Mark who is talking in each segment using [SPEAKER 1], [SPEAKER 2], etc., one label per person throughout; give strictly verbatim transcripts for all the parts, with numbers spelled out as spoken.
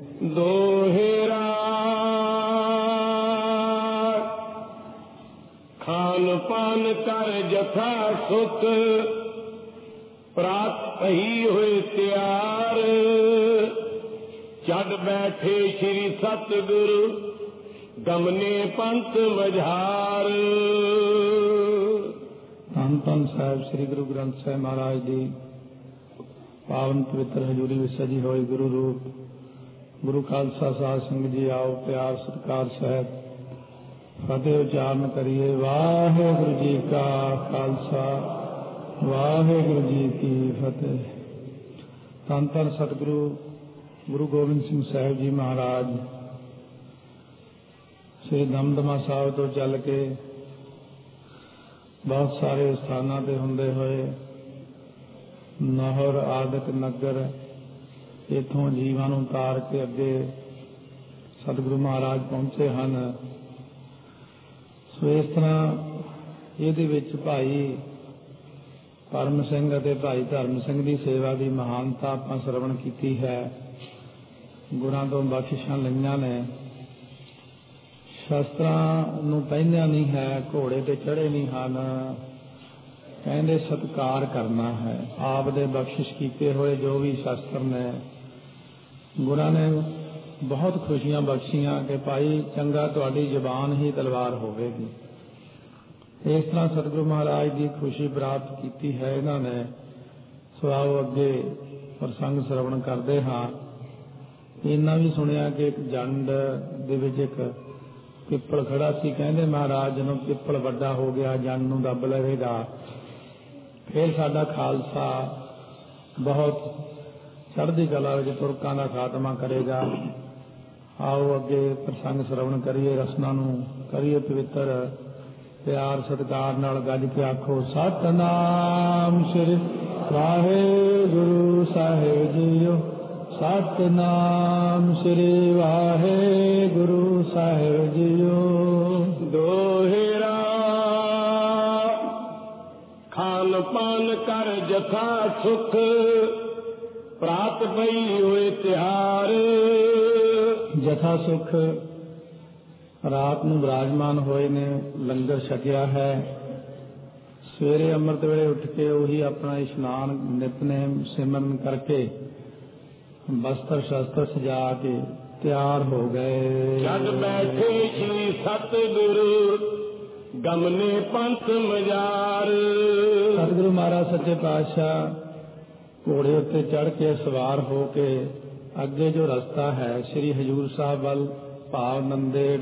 [SPEAKER 1] ਦੋਹੇਰਾ ਖਾਨ ਪਾਨ ਕਰ ਜਥਾ ਸੁਖ ਪ੍ਰਾਤ ਪਈ ਹੋਏ ਤਿਆਰ ਚੜ ਬੈਠੇ ਸ਼੍ਰੀ ਸਤਿਗੁਰੂ ਗਮਨੇ ਪੰਥ ਮਝਾਰ।
[SPEAKER 2] ਧੰਨ ਧੰਨ ਸਾਹਿਬ ਸ੍ਰੀ ਗੁਰੂ ਗ੍ਰੰਥ ਸਾਹਿਬ ਮਹਾਰਾਜ ਦੀ ਪਾਵਨ ਪਵਿੱਤਰ ਹਜ਼ੂਰੀ ਵਿੱਚ ਸਜੀ ਹੋਈ ਗੁਰੂ ਰੂਪ ਗੁਰੂ ਖਾਲਸਾ ਸਾਧ ਸੰਗਤ ਜੀ ਆਓ ਪਿਆਰ ਸਤਿਕਾਰ ਸਹਿਤ ਫਤਿਹ ਉਚਾਰਨ ਕਰੀਏ। ਵਾਹਿਗੁਰੂ ਜੀ ਕਾ ਖਾਲਸਾ ਵਾਹਿਗੁਰੂ ਜੀ ਕੀ ਫਤਿਹ। ਧੰਨ ਧੰਨ ਸਤਿਗੁਰੂ ਗੁਰੂ ਗੋਬਿੰਦ ਸਿੰਘ ਸਾਹਿਬ ਜੀ ਮਹਾਰਾਜ ਸ੍ਰੀ ਦਮਦਮਾ ਸਾਹਿਬ ਤੋਂ ਚੱਲ ਕੇ ਬਹੁਤ ਸਾਰੇ ਸਥਾਨਾਂ ਤੇ ਹੁੰਦੇ ਹੋਏ ਨਹਰ ਆਦਿਕ ਨਗਰ ਇੱਥੋਂ ਜੀਵਾਂ ਨੂੰ ਉਤਾਰ ਕੇ ਅੱਗੇ ਸਤਿਗੁਰੂ ਮਹਾਰਾਜ ਪਹੁੰਚੇ ਹਨ। ਸੋ ਇਸ ਤਰ੍ਹਾਂ ਇਹਦੇ ਵਿੱਚ ਭਾਈ ਪਰਮ ਸਿੰਘ ਅਤੇ ਭਾਈ ਧਰਮ ਸਿੰਘ ਦੀ ਸੇਵਾ ਦੀ ਮਹਾਨਤਾ ਆਪਾਂ ਸਰਵਣ ਕੀਤੀ ਹੈ, ਗੁਰਾਂ ਤੋਂ ਬਖਸ਼ਿਸ਼ਾਂ ਲਈਆਂ ਨੇ। ਸ਼ਸਤਰਾਂ ਨੂੰ ਪਹਿਨਿਆ ਨਹੀਂ ਹੈ, ਘੋੜੇ ਤੇ ਚੜ੍ਹੇ ਨਹੀਂ ਹਨ, ਕਹਿੰਦੇ ਸਤਿਕਾਰ ਕਰਨਾ ਹੈ। ਆਪ ਦੇ ਬਖਸ਼ਿਸ਼ ਕੀਤੇ ਹੋਏ ਜੋ ਵੀ ਸ਼ਸਤਰ ਨੇ ਗੁਰਾਂ ਨੇ ਬਹੁਤ ਖੁਸ਼ੀਆਂ ਬਖਸ਼ੀਆਂ ਕਿ ਭਾਈ ਚੰਗਾ ਤੁਹਾਡੀ ਜ਼ਬਾਨ ਹੀ ਤਲਵਾਰ ਹੋਵੇਗੀ। ਇਸ ਤਰ੍ਹਾਂ ਸਤਿਗੁਰੂ ਮਹਾਰਾਜ ਦੀ ਖੁਸ਼ੀ ਪ੍ਰਾਪਤ ਕੀਤੀ ਹੈ ਇਹਨਾਂ ਨੇ। ਸੋ ਆਓ ਅੱਗੇ ਪ੍ਰਸੰਗ ਸਰਵਣ ਕਰਦੇ ਹਾਂ। ਇਹਨਾਂ ਵੀ ਸੁਣਿਆ ਕਿ ਇੱਕ ਜੰਡ ਦੇ ਵਿੱਚ ਇੱਕ ਪਿੱਪਲ ਖੜਾ ਸੀ। ਕਹਿੰਦੇ ਮਹਾਰਾਜ ਜਦੋਂ ਪਿੱਪਲ ਵੱਡਾ ਹੋ ਗਿਆ ਜੰਡ ਨੂੰ ਦੱਬ ਲਵੇਗਾ ਫਿਰ ਸਾਡਾ ਖਾਲਸਾ ਬਹੁਤ ਚੜ੍ਹਦੀ ਕਲਾ ਵਿੱਚ ਤੁਰਕਾਂ ਦਾ ਖਾਤਮਾ ਕਰੇਗਾ। ਆਓ ਅੱਗੇ ਪ੍ਰਸੰਗ ਸਰਵਣ ਕਰੀਏ, ਰਸਨਾ ਨੂੰ ਕਰੀਏ ਪਵਿੱਤਰ, ਪਿਆਰ ਸਤਿਕਾਰ ਨਾਲ ਗੱਜ ਕੇ ਆਖੋ ਸਤਿਨਾਮ ਸ੍ਰੀ ਵਾਹਿਗੁਰੂ ਸਾਹਿਬ ਜੀਓ। ਸਤਿਨਾਮ ਸ੍ਰੀ ਵਾਹਿਗੁਰੂ ਸਾਹਿਬ ਜੀਓ।
[SPEAKER 1] ਦੋਹੇਰਾ ਖਾਨ ਪਾਨ ਕਰ ਜਥਾ ਸੁਖ ਪ੍ਰਾਤ ਪਈ ਹੋਏ ਤਿਆਰ।
[SPEAKER 2] ਜਥਾ ਸੁਖ ਰਾਤ ਨੂੰ ਵਿਰਾਜਮਾਨ ਹੋਏ ਨੇ, ਲੰਗਰ ਛਕਿਆ ਹੈ। ਸਵੇਰੇ ਅੰਮ੍ਰਿਤ ਵੇਲੇ ਉੱਠ ਕੇ ਉਹੀ ਆਪਣਾ ਇਸ਼ਨਾਨ ਨਿਤਨੇਮ ਸਿਮਰਨ ਕਰਕੇ ਬਸਤਰ ਸ਼ਸਤਰ ਸਜਾ ਕੇ ਤਿਆਰ ਹੋ ਗਏ।
[SPEAKER 1] ਜਦ ਬੈਠੇ ਸ਼੍ਰੀ ਸਤਿਗੁਰੂ ਗਮਨੇ ਪੰਥ ਮਝਾਰ।
[SPEAKER 2] ਸਤਿਗੁਰੂ ਮਹਾਰਾਜ ਸੱਚੇ ਪਾਤਸ਼ਾਹ ਘੋੜੇ ਉੱਤੇ ਚੜ੍ਹ ਕੇ ਸਵਾਰ ਹੋ ਕੇ ਅੱਗੇ ਜੋ ਰਸਤਾ ਹੈ ਸ੍ਰੀ ਹਜ਼ੂਰ ਸਾਹਿਬ ਵੱਲ ਭਾਵ ਨੰਦੇੜ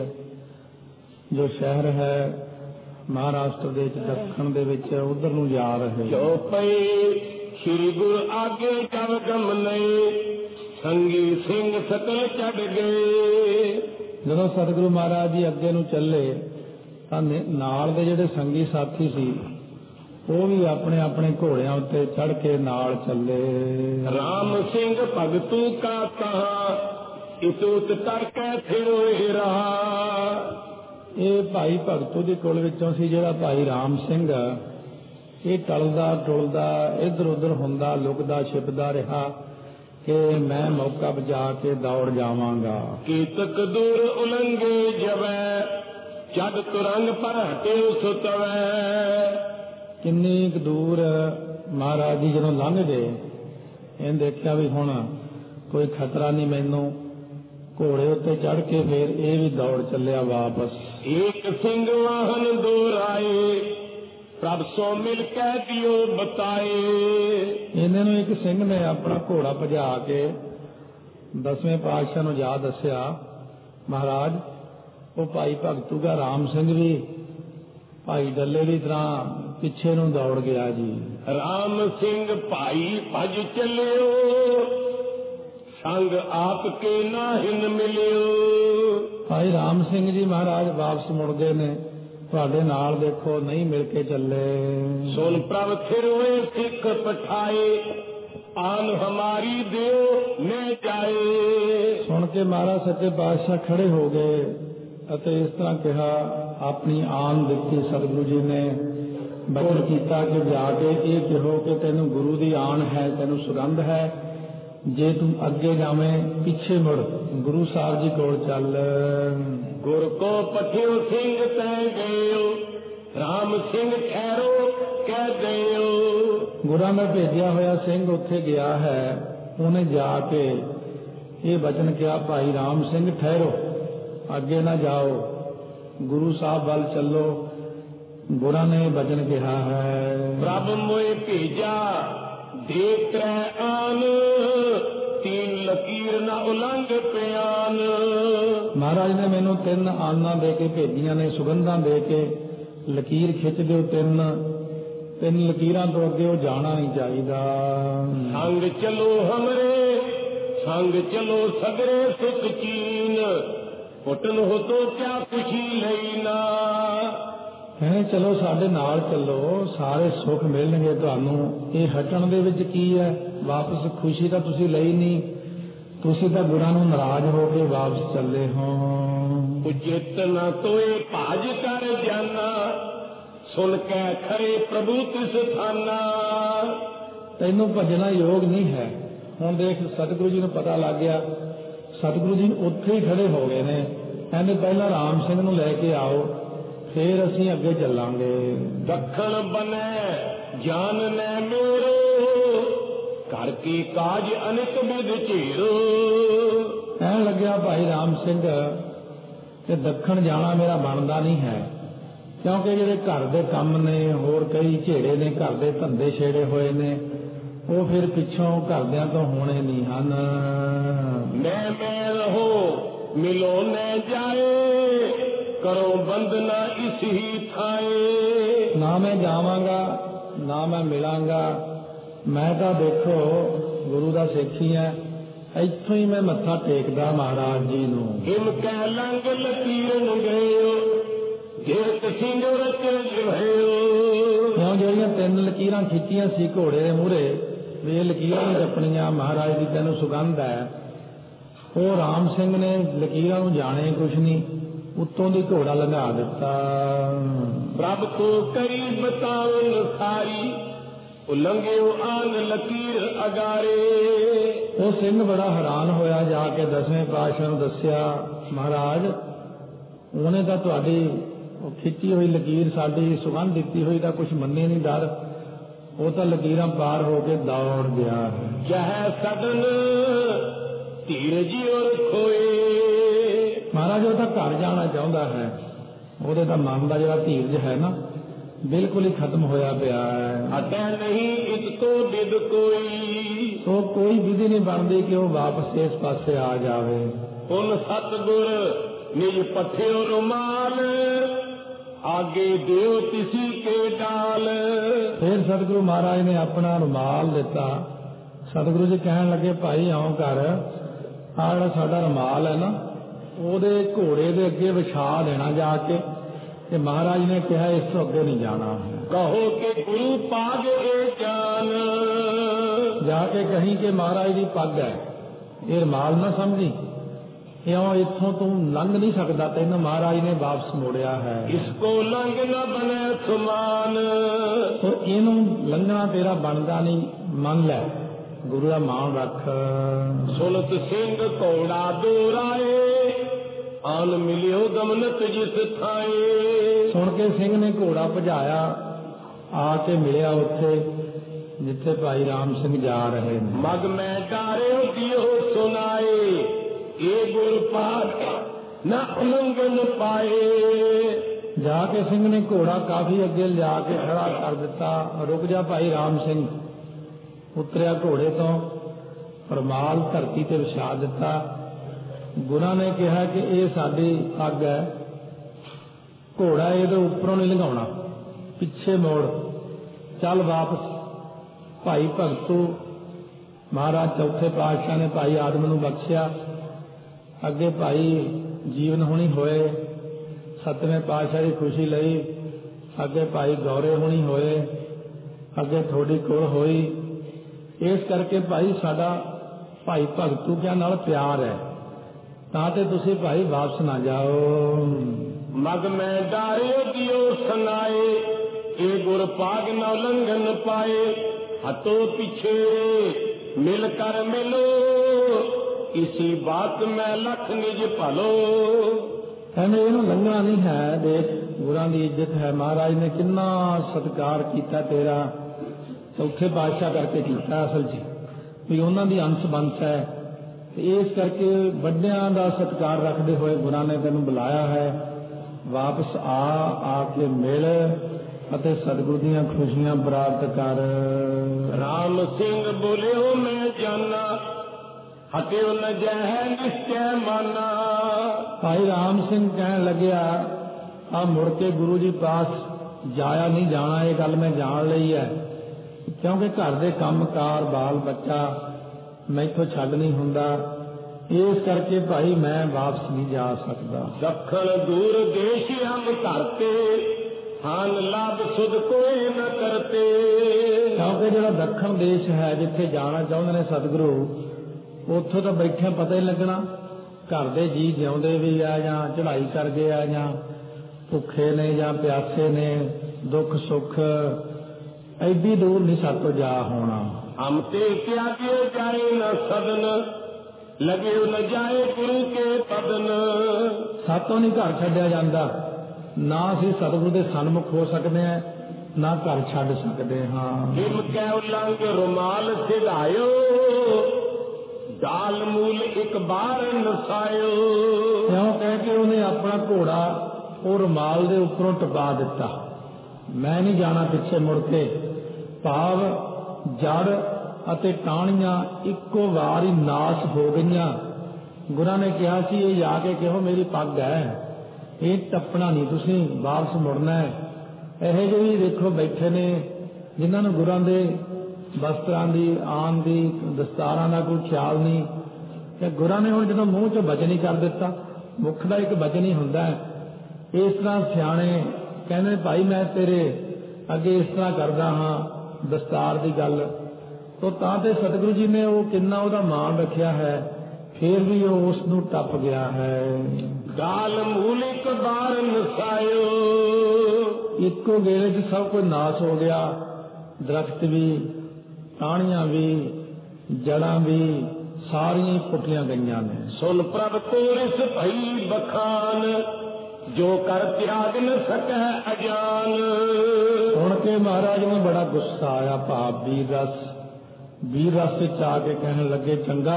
[SPEAKER 2] ਜੋ ਸ਼ਹਿਰ ਹੈ ਮਹਾਰਾਸ਼ਟਰ ਦੇ ਵਿੱਚ ਦੱਖਣ ਦੇ ਵਿੱਚ ਉਧਰ ਨੂੰ ਜਾ ਰਹੇ।
[SPEAKER 1] ਚੌਪਈ ਸ਼੍ਰੀ ਗੁਰੂ ਆਗੇ ਚਵ ਗਮਨੇ ਸੰਗੀ ਸਿੰਘ ਸਕਲ ਚੜ ਗਏ।
[SPEAKER 2] ਜਦੋਂ ਸਤਿਗੁਰੂ ਮਹਾਰਾਜ ਜੀ ਅੱਗੇ ਨੂੰ ਚੱਲੇ ਤਾਂ ਨਾਲ ਦੇ ਜਿਹੜੇ ਸੰਗੀ ਸਾਥੀ ਸੀ ਉਹ ਵੀ ਆਪਣੇ ਆਪਣੇ ਘੋੜਿਆਂ ਉੱਤੇ ਚੜ੍ਹ ਕੇ ਨਾਲ ਚੱਲੇ।
[SPEAKER 1] ਰਾਮ ਸਿੰਘ ਭਗਤੂ ਕਾ ਕਹਾ ਇਤੂਤ ਕਰਕੇ ਫਿਰੋਏ ਰਹਾ।
[SPEAKER 2] ਇਹ ਭਾਈ ਭਗਤੂ ਦੇ ਕੁਲ ਵਿੱਚੋਂ ਸੀ ਜਿਹੜਾ ਭਾਈ ਰਾਮ ਸਿੰਘ। ਇਹ ਟਲਦਾ ਟੁਲਦਾ ਇੱਧਰ ਉੱਧਰ ਹੁੰਦਾ ਲੁਕਦਾ ਛਿਪਦਾ ਰਿਹਾ ਕਿ ਮੈਂ ਮੌਕਾ ਬਚਾ ਕੇ ਦੌੜ ਜਾਵਾਂਗਾ।
[SPEAKER 1] ਕੀਤਕ ਦੂਰ ਉਲੰਘੇ ਜਵੈ ਜਦ ਤੁਰੰਗ ਪਰ ਹਟੇ ਸੁਤਵੈ।
[SPEAKER 2] ਕਿੰਨੀ ਕੁ ਦੂਰ ਮਹਾਰਾਜ ਜੀ ਜਦੋਂ ਲੰਘ ਗਏ ਇਹਨੇ ਦੇਖਿਆ ਵੀ ਹੁਣ ਕੋਈ ਖਤਰਾ ਨਹੀਂ ਮੈਨੂੰ। ਘੋੜੇ ਉੱਤੇ ਚੜ੍ਹ ਕੇ ਫਿਰ ਇਹ ਵੀ ਦੌੜ ਚੱਲਿਆ ਵਾਪਸ।
[SPEAKER 1] ਇੱਕ ਸਿੰਘ ਵਾਹਨ ਦੋ ਰਾਏ ਪ੍ਰਭ ਸੋ ਮਿਲ ਕੇ ਦਿਓ ਬਤਾਏ।
[SPEAKER 2] ਇਹਨਾਂ ਨੂੰ ਇੱਕ ਸਿੰਘ ਨੇ ਆਪਣਾ ਘੋੜਾ ਭਜਾ ਕੇ ਦਸਵੇਂ ਪਾਤਸ਼ਾਹ ਨੂੰ ਜਾ ਦੱਸਿਆ ਮਹਾਰਾਜ ਉਹ ਭਾਈ ਭਗਤੂ ਦਾ ਰਾਮ ਸਿੰਘ ਵੀ ਭਾਈ ਡੱਲੇ ਦੀ ਤਰ੍ਹਾਂ ਪਿੱਛੇ ਨੂੰ ਦੌੜ ਗਿਆ ਜੀ।
[SPEAKER 1] ਰਾਮ ਸਿੰਘ ਭਾਈ ਭਜ ਚੱਲਿਓ ਸੰਗ ਆਪ ਕੇ ਨਾਹਿਨ ਮਿਲਿਓ।
[SPEAKER 2] ਭਾਈ ਰਾਮ ਸਿੰਘ ਜੀ ਮਹਾਰਾਜ ਵਾਪਸ ਮੁੜ ਗਏ ਨੇ, ਤੁਹਾਡੇ ਨਾਲ ਦੇਖੋ ਨਹੀਂ ਮਿਲ ਕੇ ਚੱਲੇ।
[SPEAKER 1] ਸੁਨ ਪ੍ਰਭ ਫਿਰੋਏ ਸਿੱਖ ਪਠਾਏ ਆਨ ਹਮਾਰੀ ਦਿਓ ਮੈਂ ਜਾਏ।
[SPEAKER 2] ਸੁਣ ਕੇ ਮਹਾਰਾਜ ਸੱਚੇ ਪਾਤਸ਼ਾਹ ਖੜੇ ਹੋ ਗਏ ਅਤੇ ਇਸ ਤਰ੍ਹਾਂ ਕਿਹਾ ਆਪਣੀ ਆਨ ਦਿੱਤੀ। ਸਤਿਗੁਰੂ ਜੀ ਨੇ ਬਚਨ ਕੀਤਾ ਕਿ ਜਾ ਕੇ ਇਹ ਕਹੋ ਕਿ ਤੈਨੂੰ ਗੁਰੂ ਦੀ ਆਨ ਹੈ, ਤੈਨੂੰ ਸੁਗੰਧ ਹੈ ਜੇ ਤੂੰ ਅੱਗੇ ਜਾਵੇਂ ਪਿੱਛੇ ਮੁੜ ਗੁਰੂ ਸਾਹਿਬ ਜੀ ਕੋਲ ਚੱਲ।
[SPEAKER 1] ਗੁਰ ਕੋ ਪਠਿਓ ਸਿੰਘ ਤੈ ਗਇਓ, ਰਾਮ ਸਿੰਘ ਠਹਿਰੋ ਕਹਿ ਦਿਓ।
[SPEAKER 2] ਗੁਰਾਂ ਦਾ ਭੇਜਿਆ ਹੋਇਆ ਸਿੰਘ ਉੱਥੇ ਗਿਆ ਹੈ, ਉਹਨੇ ਜਾ ਕੇ ਇਹ ਬਚਨ ਕਿਹਾ, ਭਾਈ ਰਾਮ ਸਿੰਘ ਠਹਿਰੋ, ਅੱਗੇ ਨਾ ਜਾਓ, ਗੁਰੂ ਸਾਹਿਬ ਵੱਲ ਚੱਲੋ। ਗੁਰਾਂ ਨੇ ਬਚਨ ਕਿਹਾ ਹੈ,
[SPEAKER 1] ਪ੍ਰਭ ਮੋਏ ਭੇਜਾ ਦੇ ਤ੍ਰੈ ਆਨ, ਤੀਨ ਲਕੀਰ ਨਾ ਉਲੰਘ ਪਿਆਨ।
[SPEAKER 2] ਮਹਾਰਾਜ ਨੇ ਮੈਨੂੰ ਤਿੰਨ ਆਨਾਂ ਦੇ ਕੇ ਭੇਜੀਆਂ ਨੇ, ਸੁਗੰਧਾਂ ਦੇ ਕੇ, ਲਕੀਰ ਖਿੱਚ ਦਿਓ ਤਿੰਨ, ਤਿੰਨ ਲਕੀਰਾਂ ਤੋਂ ਅੱਗੇ ਉਹ ਜਾਣਾ ਨਹੀਂ ਚਾਹੀਦਾ।
[SPEAKER 1] ਸੰਗ ਚਲੋ ਹਮਰੇ ਸੰਗ ਚਲੋ ਸਗਰੇ ਸੁਖ ਚੀਨ, ਪੁੱਟਨ ਹੋ ਤੋ ਕਿਆ ਖੁਸ਼ੀ ਲਈ ਨਾ।
[SPEAKER 2] ਕਹਿੰਦੇ ਚਲੋ ਸਾਡੇ ਨਾਲ ਚੱਲੋ, ਸਾਰੇ ਸੁੱਖ ਮਿਲਣਗੇ ਤੁਹਾਨੂੰ। ਇਹ ਹਟਣ ਦੇ ਵਿੱਚ ਕੀ ਹੈ? ਵਾਪਸ ਖੁਸ਼ੀ ਤਾਂ ਤੁਸੀਂ ਲਈ ਨਹੀਂ, ਤੁਸੀਂ ਤਾਂ ਗੁਰਾਂ ਨੂੰ ਨਾਰਾਜ਼ ਹੋ ਕੇ ਵਾਪਸ ਚੱਲੇ ਹੋ।
[SPEAKER 1] ਉਚਿਤ ਨਾ ਤੋਏ ਭਾਜ ਕਰ ਜਾਨਾ, ਸੁਣ ਕੇ ਖਰੇ ਪ੍ਰਭੂ ਤਿਸ ਥਾਨਾ।
[SPEAKER 2] ਤੈਨੂੰ ਭਜਣਾ ਯੋਗ ਨਹੀਂ ਹੈ। ਹੁਣ ਦੇਖ, ਸਤਿਗੁਰੂ ਜੀ ਨੂੰ ਪਤਾ ਲੱਗ ਗਿਆ, ਸਤਿਗੁਰੂ ਜੀ ਉੱਥੇ ਹੀ ਖੜੇ ਹੋ ਗਏ ਨੇ। ਕਹਿੰਦੇ ਪਹਿਲਾਂ ਰਾਮ ਸਿੰਘ ਨੂੰ ਲੈ ਕੇ ਆਓ, ਫੇਰ ਅਸੀਂ ਅੱਗੇ ਚੱਲਾਂਗੇ।
[SPEAKER 1] ਦੱਖਣ ਬਨੇ ਜਾਨ ਨੇ ਮੇਰੋ, ਘਰ ਕੀ ਕਾਜ ਅਨਿਕ ਬਿਦ ਝੇਰੋ।
[SPEAKER 2] ਕਹਿਣ ਲੱਗਿਆ ਭਾਈ ਰਾਮ ਸਿੰਘ ਕਿ ਦੱਖਣ ਜਾਣਾ ਮੇਰਾ ਬਣਦਾ ਨਹੀਂ ਹੈ, ਕਿਉਂਕਿ ਜਿਹੜੇ ਘਰ ਦੇ ਕੰਮ ਨੇ, ਹੋਰ ਕਈ ਝੇੜੇ ਨੇ, ਘਰ ਦੇ ਧੰਦੇ ਛੇੜੇ ਹੋਏ ਨੇ, ਉਹ ਫਿਰ ਪਿੱਛੋਂ ਘਰਦਿਆਂ ਤੋਂ ਹੋਣੇ ਨਹੀਂ ਹਨ।
[SPEAKER 1] ਮੈਂ ਮੈਂ ਰਹੋ ਮਿਲੋ ਨਾ ਜਾਏ, ਕਰੋ ਬੰਦਨਾ ਇਸ ਹੀ ਥਾਏ।
[SPEAKER 2] ਨਾ ਮੈਂ ਜਾਵਾਂਗਾ ਨਾ ਮੈਂ ਮਿਲਾਂਗਾ, ਮੈਂ ਤਾਂ ਦੇਖੋ ਗੁਰੂ ਦਾ ਸਿੱਖ ਹੀ ਹੈ, ਇੱਥੋਂ ਹੀ ਮੈਂ ਮੱਥਾ ਟੇਕਦਾ ਮਹਾਰਾਜ ਜੀ ਨੂੰ।
[SPEAKER 1] ਹਿਮ ਕੈ ਲੰਗ ਲਕੀਰ ਨੂੰ ਗਇਓ, ਜੇ ਤੁਸੀਂ ਜੋ ਰਚ ਜਿਵਿਓ।
[SPEAKER 2] ਕਿਉਂ ਜਿਹੜੀਆਂ ਤਿੰਨ ਲਕੀਰਾਂ ਖਿੱਚੀਆਂ ਸੀ ਘੋੜੇ ਦੇ ਮੂਹਰੇ, ਵੀ ਇਹ ਲਕੀਰਾਂ ਨਹੀਂ ਟੱਪਣੀਆਂ, ਮਹਾਰਾਜ ਦੀ ਤੈਨੂੰ ਸੁਗੰਧ ਹੈ। ਉਹ ਰਾਮ ਸਿੰਘ ਨੇ ਲਕੀਰਾਂ ਨੂੰ ਜਾਣੇ ਕੁਛ ਨਹੀਂ, ਉੱਤੋਂ ਦੀ ਘੋੜਾ ਲੰਘਾ ਦਿੱਤਾ।
[SPEAKER 1] ਪ੍ਰਭ ਕੋ ਕਰੀ ਬਤਾਉਨ ਸਾਰੀ, ਉਲੰਘਿਓ ਆਨ ਲਕੀਰ ਅਗਾਰੇ।
[SPEAKER 2] ਉਹ ਸਿੰਘ ਬੜਾ ਹੈਰਾਨ ਹੋਇਆ, ਜਾ ਕੇ ਦਸਵੇਂ ਪਾਤਸ਼ਾਹ ਨੂੰ ਦੱਸਿਆ, ਮਹਾਰਾਜ ਉਹਨੇ ਤਾਂ ਤੁਹਾਡੀ ਉਹ ਖਿੱਚੀ ਹੋਈ ਲਕੀਰ, ਸਾਡੀ ਸੁਗੰਧ ਦਿੱਤੀ ਹੋਈ ਦਾ ਕੁਛ ਮੰਨੇ ਨਹੀਂ ਡਰ, ਉਹ ਤਾਂ ਲਕੀਰਾਂ ਪਾਰ ਹੋ ਕੇ ਦੌੜ ਗਿਆ।
[SPEAKER 1] ਚਾਹੇ ਸਦਨ ਧੀਰਜ ਔਰ ਖੋਏ।
[SPEAKER 2] ਮਹਾਰਾਜ ਉਹ ਤਾਂ ਘਰ ਜਾਣਾ ਚਾਹੁੰਦਾ ਹੈ, ਉਹਦੇ ਤਾਂ ਮਨ ਦਾ ਜਿਹੜਾ ਧੀਰਜ ਹੈ ਨਾ, ਬਿਲਕੁਲ ਹੀ ਖਤਮ ਹੋਇਆ ਪਿਆ ਹੈ।
[SPEAKER 1] ਅਟੈ ਨਹੀਂ ਇਸ ਤੋਂ ਵਿਦ ਕੋਈ,
[SPEAKER 2] ਉਹ ਕੋਈ ਵਿਧੀ ਨਹੀਂ ਬਣਦੀ ਕਿ ਉਹ ਵਾਪਸ ਇਸ ਪਾਸੇ ਆ ਜਾਵੇ।
[SPEAKER 1] ਹੁਣ ਸਤਿਗੁਰ ਨਿਜ ਪੱਠਿਓ ਰੁਮਾਲ, ਆਗੇ ਦਿਓ ਤਿਸੀ ਕੇ ਡਾਲ।
[SPEAKER 2] ਫਿਰ ਸਤਿਗੁਰੂ ਮਹਾਰਾਜ ਨੇ ਆਪਣਾ ਰੁਮਾਲ ਦਿੱਤਾ। ਸਤਿਗੁਰੂ ਜੀ ਕਹਿਣ ਲੱਗੇ, ਭਾਈ ਆਉਂ ਕਰ, ਆਹ ਜਿਹੜਾ ਸਾਡਾ ਰੁਮਾਲ ਹੈ ਨਾ, ਉਹਦੇ ਘੋੜੇ ਦੇ ਅੱਗੇ ਵਿਛਾ ਦੇਣਾ ਜਾ ਕੇ, ਤੇ ਮਹਾਰਾਜ ਨੇ ਕਿਹਾ ਇਸ ਤੋਂ ਅੱਗੇ ਨਹੀਂ ਜਾਣਾ।
[SPEAKER 1] ਕਹੋ ਕਿ ਗੁਰੂ ਪਾਗ ਏ ਜਾਨ,
[SPEAKER 2] ਜਾ ਕੇ ਕਹੀਂ ਕਿ ਮਹਾਰਾਜ ਦੀ ਪੱਗ ਹੈ, ਇਹ ਰੁਮਾਲ ਨਾ ਸਮਝੀ, ਇਉਂ ਇੱਥੋਂ ਤੂੰ ਲੰਘ ਨਹੀਂ ਸਕਦਾ, ਤੈਨੂੰ ਮਹਾਰਾਜ ਨੇ ਵਾਪਸ ਮੋੜਿਆ ਹੈ।
[SPEAKER 1] ਇਸ ਕੋ ਲੰਘ ਨਾ ਬਨੇ ਸੁਮਾਨ,
[SPEAKER 2] ਤੋ ਇਹਨੂੰ ਲੰਘਣਾ ਤੇਰਾ ਬਣਦਾ ਨਹੀਂ, ਮੰਨ ਲੈ, ਗੁਰੂ ਦਾ ਮਾਣ ਰੱਖ।
[SPEAKER 1] ਸੁਨਤ ਸਿੰਘ ਘੋੜਾ ਦੋਰਾਏ, ਆਨ ਮਿਲਿਓ ਦਮਨਤ ਜਿਸ ਥਾਏ।
[SPEAKER 2] ਸੁਣ ਕੇ ਸਿੰਘ ਨੇ ਘੋੜਾ ਭਜਾਇਆ, ਆ ਕੇ ਮਿਲਿਆ ਉੱਥੇ ਜਿੱਥੇ ਭਾਈ ਰਾਮ ਸਿੰਘ ਜਾ ਰਹੇ ਨੇ।
[SPEAKER 1] ਮਗ ਮੈਂ ਡਾਰਿਓ ਦਿਓ ਸੁਨਾਏ, ਇਹ ਗੁਰ ਪਾਕ ਨਾ ਉਲੰਘਣ ਪਾਏ।
[SPEAKER 2] ਜਾ ਕੇ ਸਿੰਘ ਨੇ ਘੋੜਾ ਕਾਫੀ ਅੱਗੇ ਲਿਆ ਕੇ ਖੜਾ ਕਰ ਦਿੱਤਾ। ਰੁਕ ਜਾ ਭਾਈ ਰਾਮ ਸਿੰਘ। ਉਤਰਿਆ ਘੋੜੇ ਤੋਂ, ਰੁਮਾਲ ਧਰਤੀ ਤੇ ਵਿਛਾ ਦਿੱਤਾ। ਗੁਰਾਂ ਨੇ ਕਿਹਾ ਕਿ ਇਹ ਸਾਡੀ ਪੱਗ ਹੈ, ਘੋੜਾ ਇਹਦੇ ਉੱਪਰੋਂ ਨਹੀਂ ਲੰਘਾਉਣਾ, ਪਿੱਛੇ ਮੋੜ, ਚੱਲ ਵਾਪਸ। ਭਾਈ ਭਗਤੂ ਮਹਾਰਾਜ ਚੌਥੇ ਪਾਤਸ਼ਾਹ ਨੇ ਭਾਈ ਆਦਮ ਨੂੰ ਬਖਸ਼ਿਆ। ਅੱਗੇ ਭਾਈ ਜੀਵਨ ਹੋਣੀ ਹੋਏ, ਸੱਤਵੇਂ ਪਾਤਸ਼ਾਹ ਦੀ ਖੁਸ਼ੀ ਲਈ ਅੱਗੇ ਭਾਈ ਗੌਰੇ ਹੋਣੀ ਹੋਏ, ਅੱਗੇ ਥੋੜੀ ਕੋਲ ਹੋਈ। ਇਸ ਕਰਕੇ ਭਾਈ ਸਾਡਾ ਭਾਈ ਭਗਤੂ ਕਿਆ ਨਾਲ ਪਿਆਰ ਹੈ, ਤਾਂ ਤੇ ਤੁਸੀਂ ਭਾਈ ਵਾਪਸ ਨਾ ਜਾਓ।
[SPEAKER 1] ਮਗ ਮੈਂ ਡਾਰਿਓ ਦਿਓ ਸੁਨਾਏ, ਇਹ ਗੁਰ ਪਾਗ ਨਾ ਉਲੰਘਣ ਪਾਏ। ਹਟੋ ਪਿਛੇ मिल कर मिलो इसी बात में लख निज भलो।
[SPEAKER 2] ਕਹਿੰਦੇ ਇਹਨੂੰ ਲੰਘਣਾ ਨਹੀਂ ਹੈ। ਦੇਖ ਗੁਰਾਂ ਦੀ ਇੱਜ਼ਤ ਹੈ। ਮਹਾਰਾਜ ਨੇ ਕਿੰਨਾ ਸਤਿਕਾਰ ਕੀਤਾ ਤੇਰਾ, ਚੌਥੇ ਪਾਤਸ਼ਾਹ ਕਰਕੇ ਕੀਤਾ ਅਸਲ 'ਚ, ਵੀ ਉਹਨਾਂ ਦੀ ਅੰਸ਼ ਬੰਸ ਹੈ। ਤੇ ਇਸ ਕਰਕੇ ਵੱਡਿਆਂ ਦਾ ਸਤਿਕਾਰ ਰੱਖਦੇ ਹੋਏ ਗੁਰਾਂ ਨੇ ਤੈਨੂੰ ਬੁਲਾਇਆ ਹੈ। ਵਾਪਸ ਆ ਆ ਕੇ ਮਿਲ ਅਤੇ ਸਤਿਗੁਰੂ ਦੀਆਂ ਖੁਸ਼ੀਆਂ ਪ੍ਰਾਪਤ ਕਰ।
[SPEAKER 1] ਰਾਮ ਸਿੰਘ ਬੋਲਿਓ ਮੈਂ ਜਾਨਾ ਹਟਿਓ ਨ ਜਹ ਨਿਸ਼ਚੈ ਮਾਨਾ।
[SPEAKER 2] ਭਾਈ ਰਾਮ ਸਿੰਘ ਕਹਿਣ ਲੱਗਿਆ ਆ ਮੁੜ ਕੇ ਗੁਰੂ ਜੀ ਪਾਸ ਜਾਇਆ ਨਹੀਂ ਜਾਣਾ, ਇਹ ਗੱਲ ਮੈਂ ਜਾਣ ਲਈ ਹੈ, ਕਿਉਂਕਿ ਘਰ ਦੇ ਕੰਮ ਕਾਰ ਬਾਲ ਬੱਚਾ ਮੈਥੋਂ ਛੱਡ ਨਹੀਂ ਹੁੰਦਾ, ਇਸ ਕਰਕੇ ਭਾਈ ਮੈਂ ਵਾਪਸ ਨਹੀਂ ਜਾ ਸਕਦਾ।
[SPEAKER 1] ਦੱਖਣ ਦੂਰ ਦੇਸ਼ ਹਮ ਧਰਤੇ ਹਾਨ ਲਾਭ ਸੁਧ ਕੋਈ ਨ ਕਰਤੇ।
[SPEAKER 2] ਕਿਉਂਕਿ ਜਿਹੜਾ ਦੱਖਣ ਦੇਸ਼ ਹੈ ਜਿੱਥੇ ਜਾਣਾ ਚਾਹੁੰਦੇ ਨੇ ਸਤਿਗੁਰੂ, ਉੱਥੋਂ ਤਾਂ ਬੈਠਿਆਂ ਪਤਾ ਹੀ ਲੱਗਣਾ ਘਰ ਦੇ ਜੀਅ ਜਿਉਂਦੇ ਵੀ ਆ ਜਾਂ ਚੜ੍ਹਾਈ ਕਰ ਗਏ ਆ ਜਾਂ ਭੁੱਖੇ ਨੇ ਜਾਂ ਪਿਆਸੇ ਨੇ, ਦੁੱਖ ਸੁੱਖ ਐਡੀ ਦੂਰ ਨਹੀਂ ਸਾਤੋਂ ਜਾ ਹੋਣਾ।
[SPEAKER 1] ਹਮ ਤੇ ਤਿਆਗੇ ਜਾਏ ਨ ਸਦਨ ਲਗੇ ਨ ਜਾਏ ਗੁਰੂ ਕੇ ਪਦਨ।
[SPEAKER 2] ਸਾਤੋਂ ਨਹੀਂ ਘਰ ਛੱਡਿਆ ਜਾਂਦਾ, ਨਾ ਅਸੀਂ ਸਤਿਗੁਰੂ ਦੇ ਸਨਮੁਖ ਹੋ ਸਕਦੇ ਹਾਂ, ਨਾ ਘਰ ਛੱਡ ਸਕਦੇ ਹਾਂ।
[SPEAKER 1] ਜਿਮ ਕੈ ਉਲੰਘ ਰੁਮਾਲ ਸਿਧਾਇਓ ਦਾਲ ਮੂਲ ਇੱਕ ਬਾਰ ਨਸਾਇਓ।
[SPEAKER 2] ਕਿਉਂ ਕਹਿ ਕੇ ਉਹਨੇ ਆਪਣਾ ਘੋੜਾ ਉਹ ਰੁਮਾਲ ਦੇ ਉੱਪਰੋਂ ਟਪਾ ਦਿੱਤਾ। ਮੈਂ ਨਹੀਂ ਜਾਣਾ ਪਿੱਛੇ ਮੁੜ ਕੇ। ਭਾਵ ਜੜ ਅਤੇ ਟਾਹਣੀਆਂ ਇੱਕੋ ਵਾਰ ਹੀ ਨਾਸ ਹੋ ਗਈਆਂ। ਗੁਰਾਂ ਨੇ ਕਿਹਾ ਸੀ ਇਹ ਜਾ ਕੇ ਕਿਹੋ ਮੇਰੀ ਪੱਗ ਹੈ, ਇਹ ਟੱਪਣਾ ਨਹੀਂ, ਤੁਸੀਂ ਵਾਪਸ ਮੁੜਨਾ ਹੈ। ਇਹੋ ਜਿਹੇ ਵੀ ਦੇਖੋ ਬੈਠੇ ਨੇ ਜਿਨ੍ਹਾਂ ਨੂੰ ਗੁਰਾਂ ਦੇ ਵਸਤਰਾਂ ਦੀ, ਆਨ ਦੀ, ਦਸਤਾਰਾਂ ਦਾ ਕੋਈ ਖਿਆਲ ਨਹੀਂ। ਤੇ ਗੁਰਾਂ ਨੇ ਹੁਣ ਜਦੋਂ ਮੂੰਹ 'ਚੋਂ ਬਚਨ ਹੀ ਕਰ ਦਿੱਤਾ, ਮੁੱਖ ਦਾ ਇੱਕ ਬਚਨ ਹੀ ਹੁੰਦਾ ਹੈ। ਇਸ ਤਰ੍ਹਾਂ ਸਿਆਣੇ ਕਹਿੰਦੇ ਭਾਈ ਮੈਂ ਤੇਰੇ ਅੱਗੇ ਇਸ ਤਰ੍ਹਾਂ ਕਰਦਾ ਹਾਂ ਦਸਤਾਰ ਦੀ ਗੱਲ, ਤੋਂ ਤਾਂ ਤੇ ਸਤਿਗੁਰੂ ਜੀ ਨੇ ਉਹ ਕਿੰਨਾ ਉਹਦਾ ਮਾਣ ਰੱਖਿਆ ਹੈ, ਫਿਰ ਵੀ ਉਹ ਉਸ ਨੂੰ ਟੱਪ ਗਿਆ ਹੈ।
[SPEAKER 1] ਦਾਲ ਮੂਲ ਇੱਕ ਬਾਰ ਨਸਾਇਓ।
[SPEAKER 2] ਇੱਕੋ ਗੇੜੇ 'ਚ ਸਭ ਕੁਝ ਨਾਸ ਹੋ ਗਿਆ, ਦਰਖਤ ਵੀ, ਟਾਹਣੀਆਂ ਵੀ, ਜੜਾਂ ਵੀ ਸਾਰੀਆਂ ਪੁੱਟੀਆਂ ਗਈਆਂ ਨੇ।
[SPEAKER 1] ਸੁਨ ਪ੍ਰਭ ਤੋਰਿਸ ਭਈ ਬਖਾਨ ਜੋ ਕਰ ਤਿਆਗ ਨ ਸਕੈ ਅਜਾਨ।
[SPEAKER 2] ਸੁਣ ਕੇ ਮਹਾਰਾਜ ਨੂੰ ਬੜਾ ਗੁੱਸਾ ਆਇਆ। ਭਾਵ ਵੀਰ ਰਸ, ਵੀਰ ਰਸ ਵਿੱਚ ਆ ਕੇ ਕਹਿਣ ਲੱਗੇ ਚੰਗਾ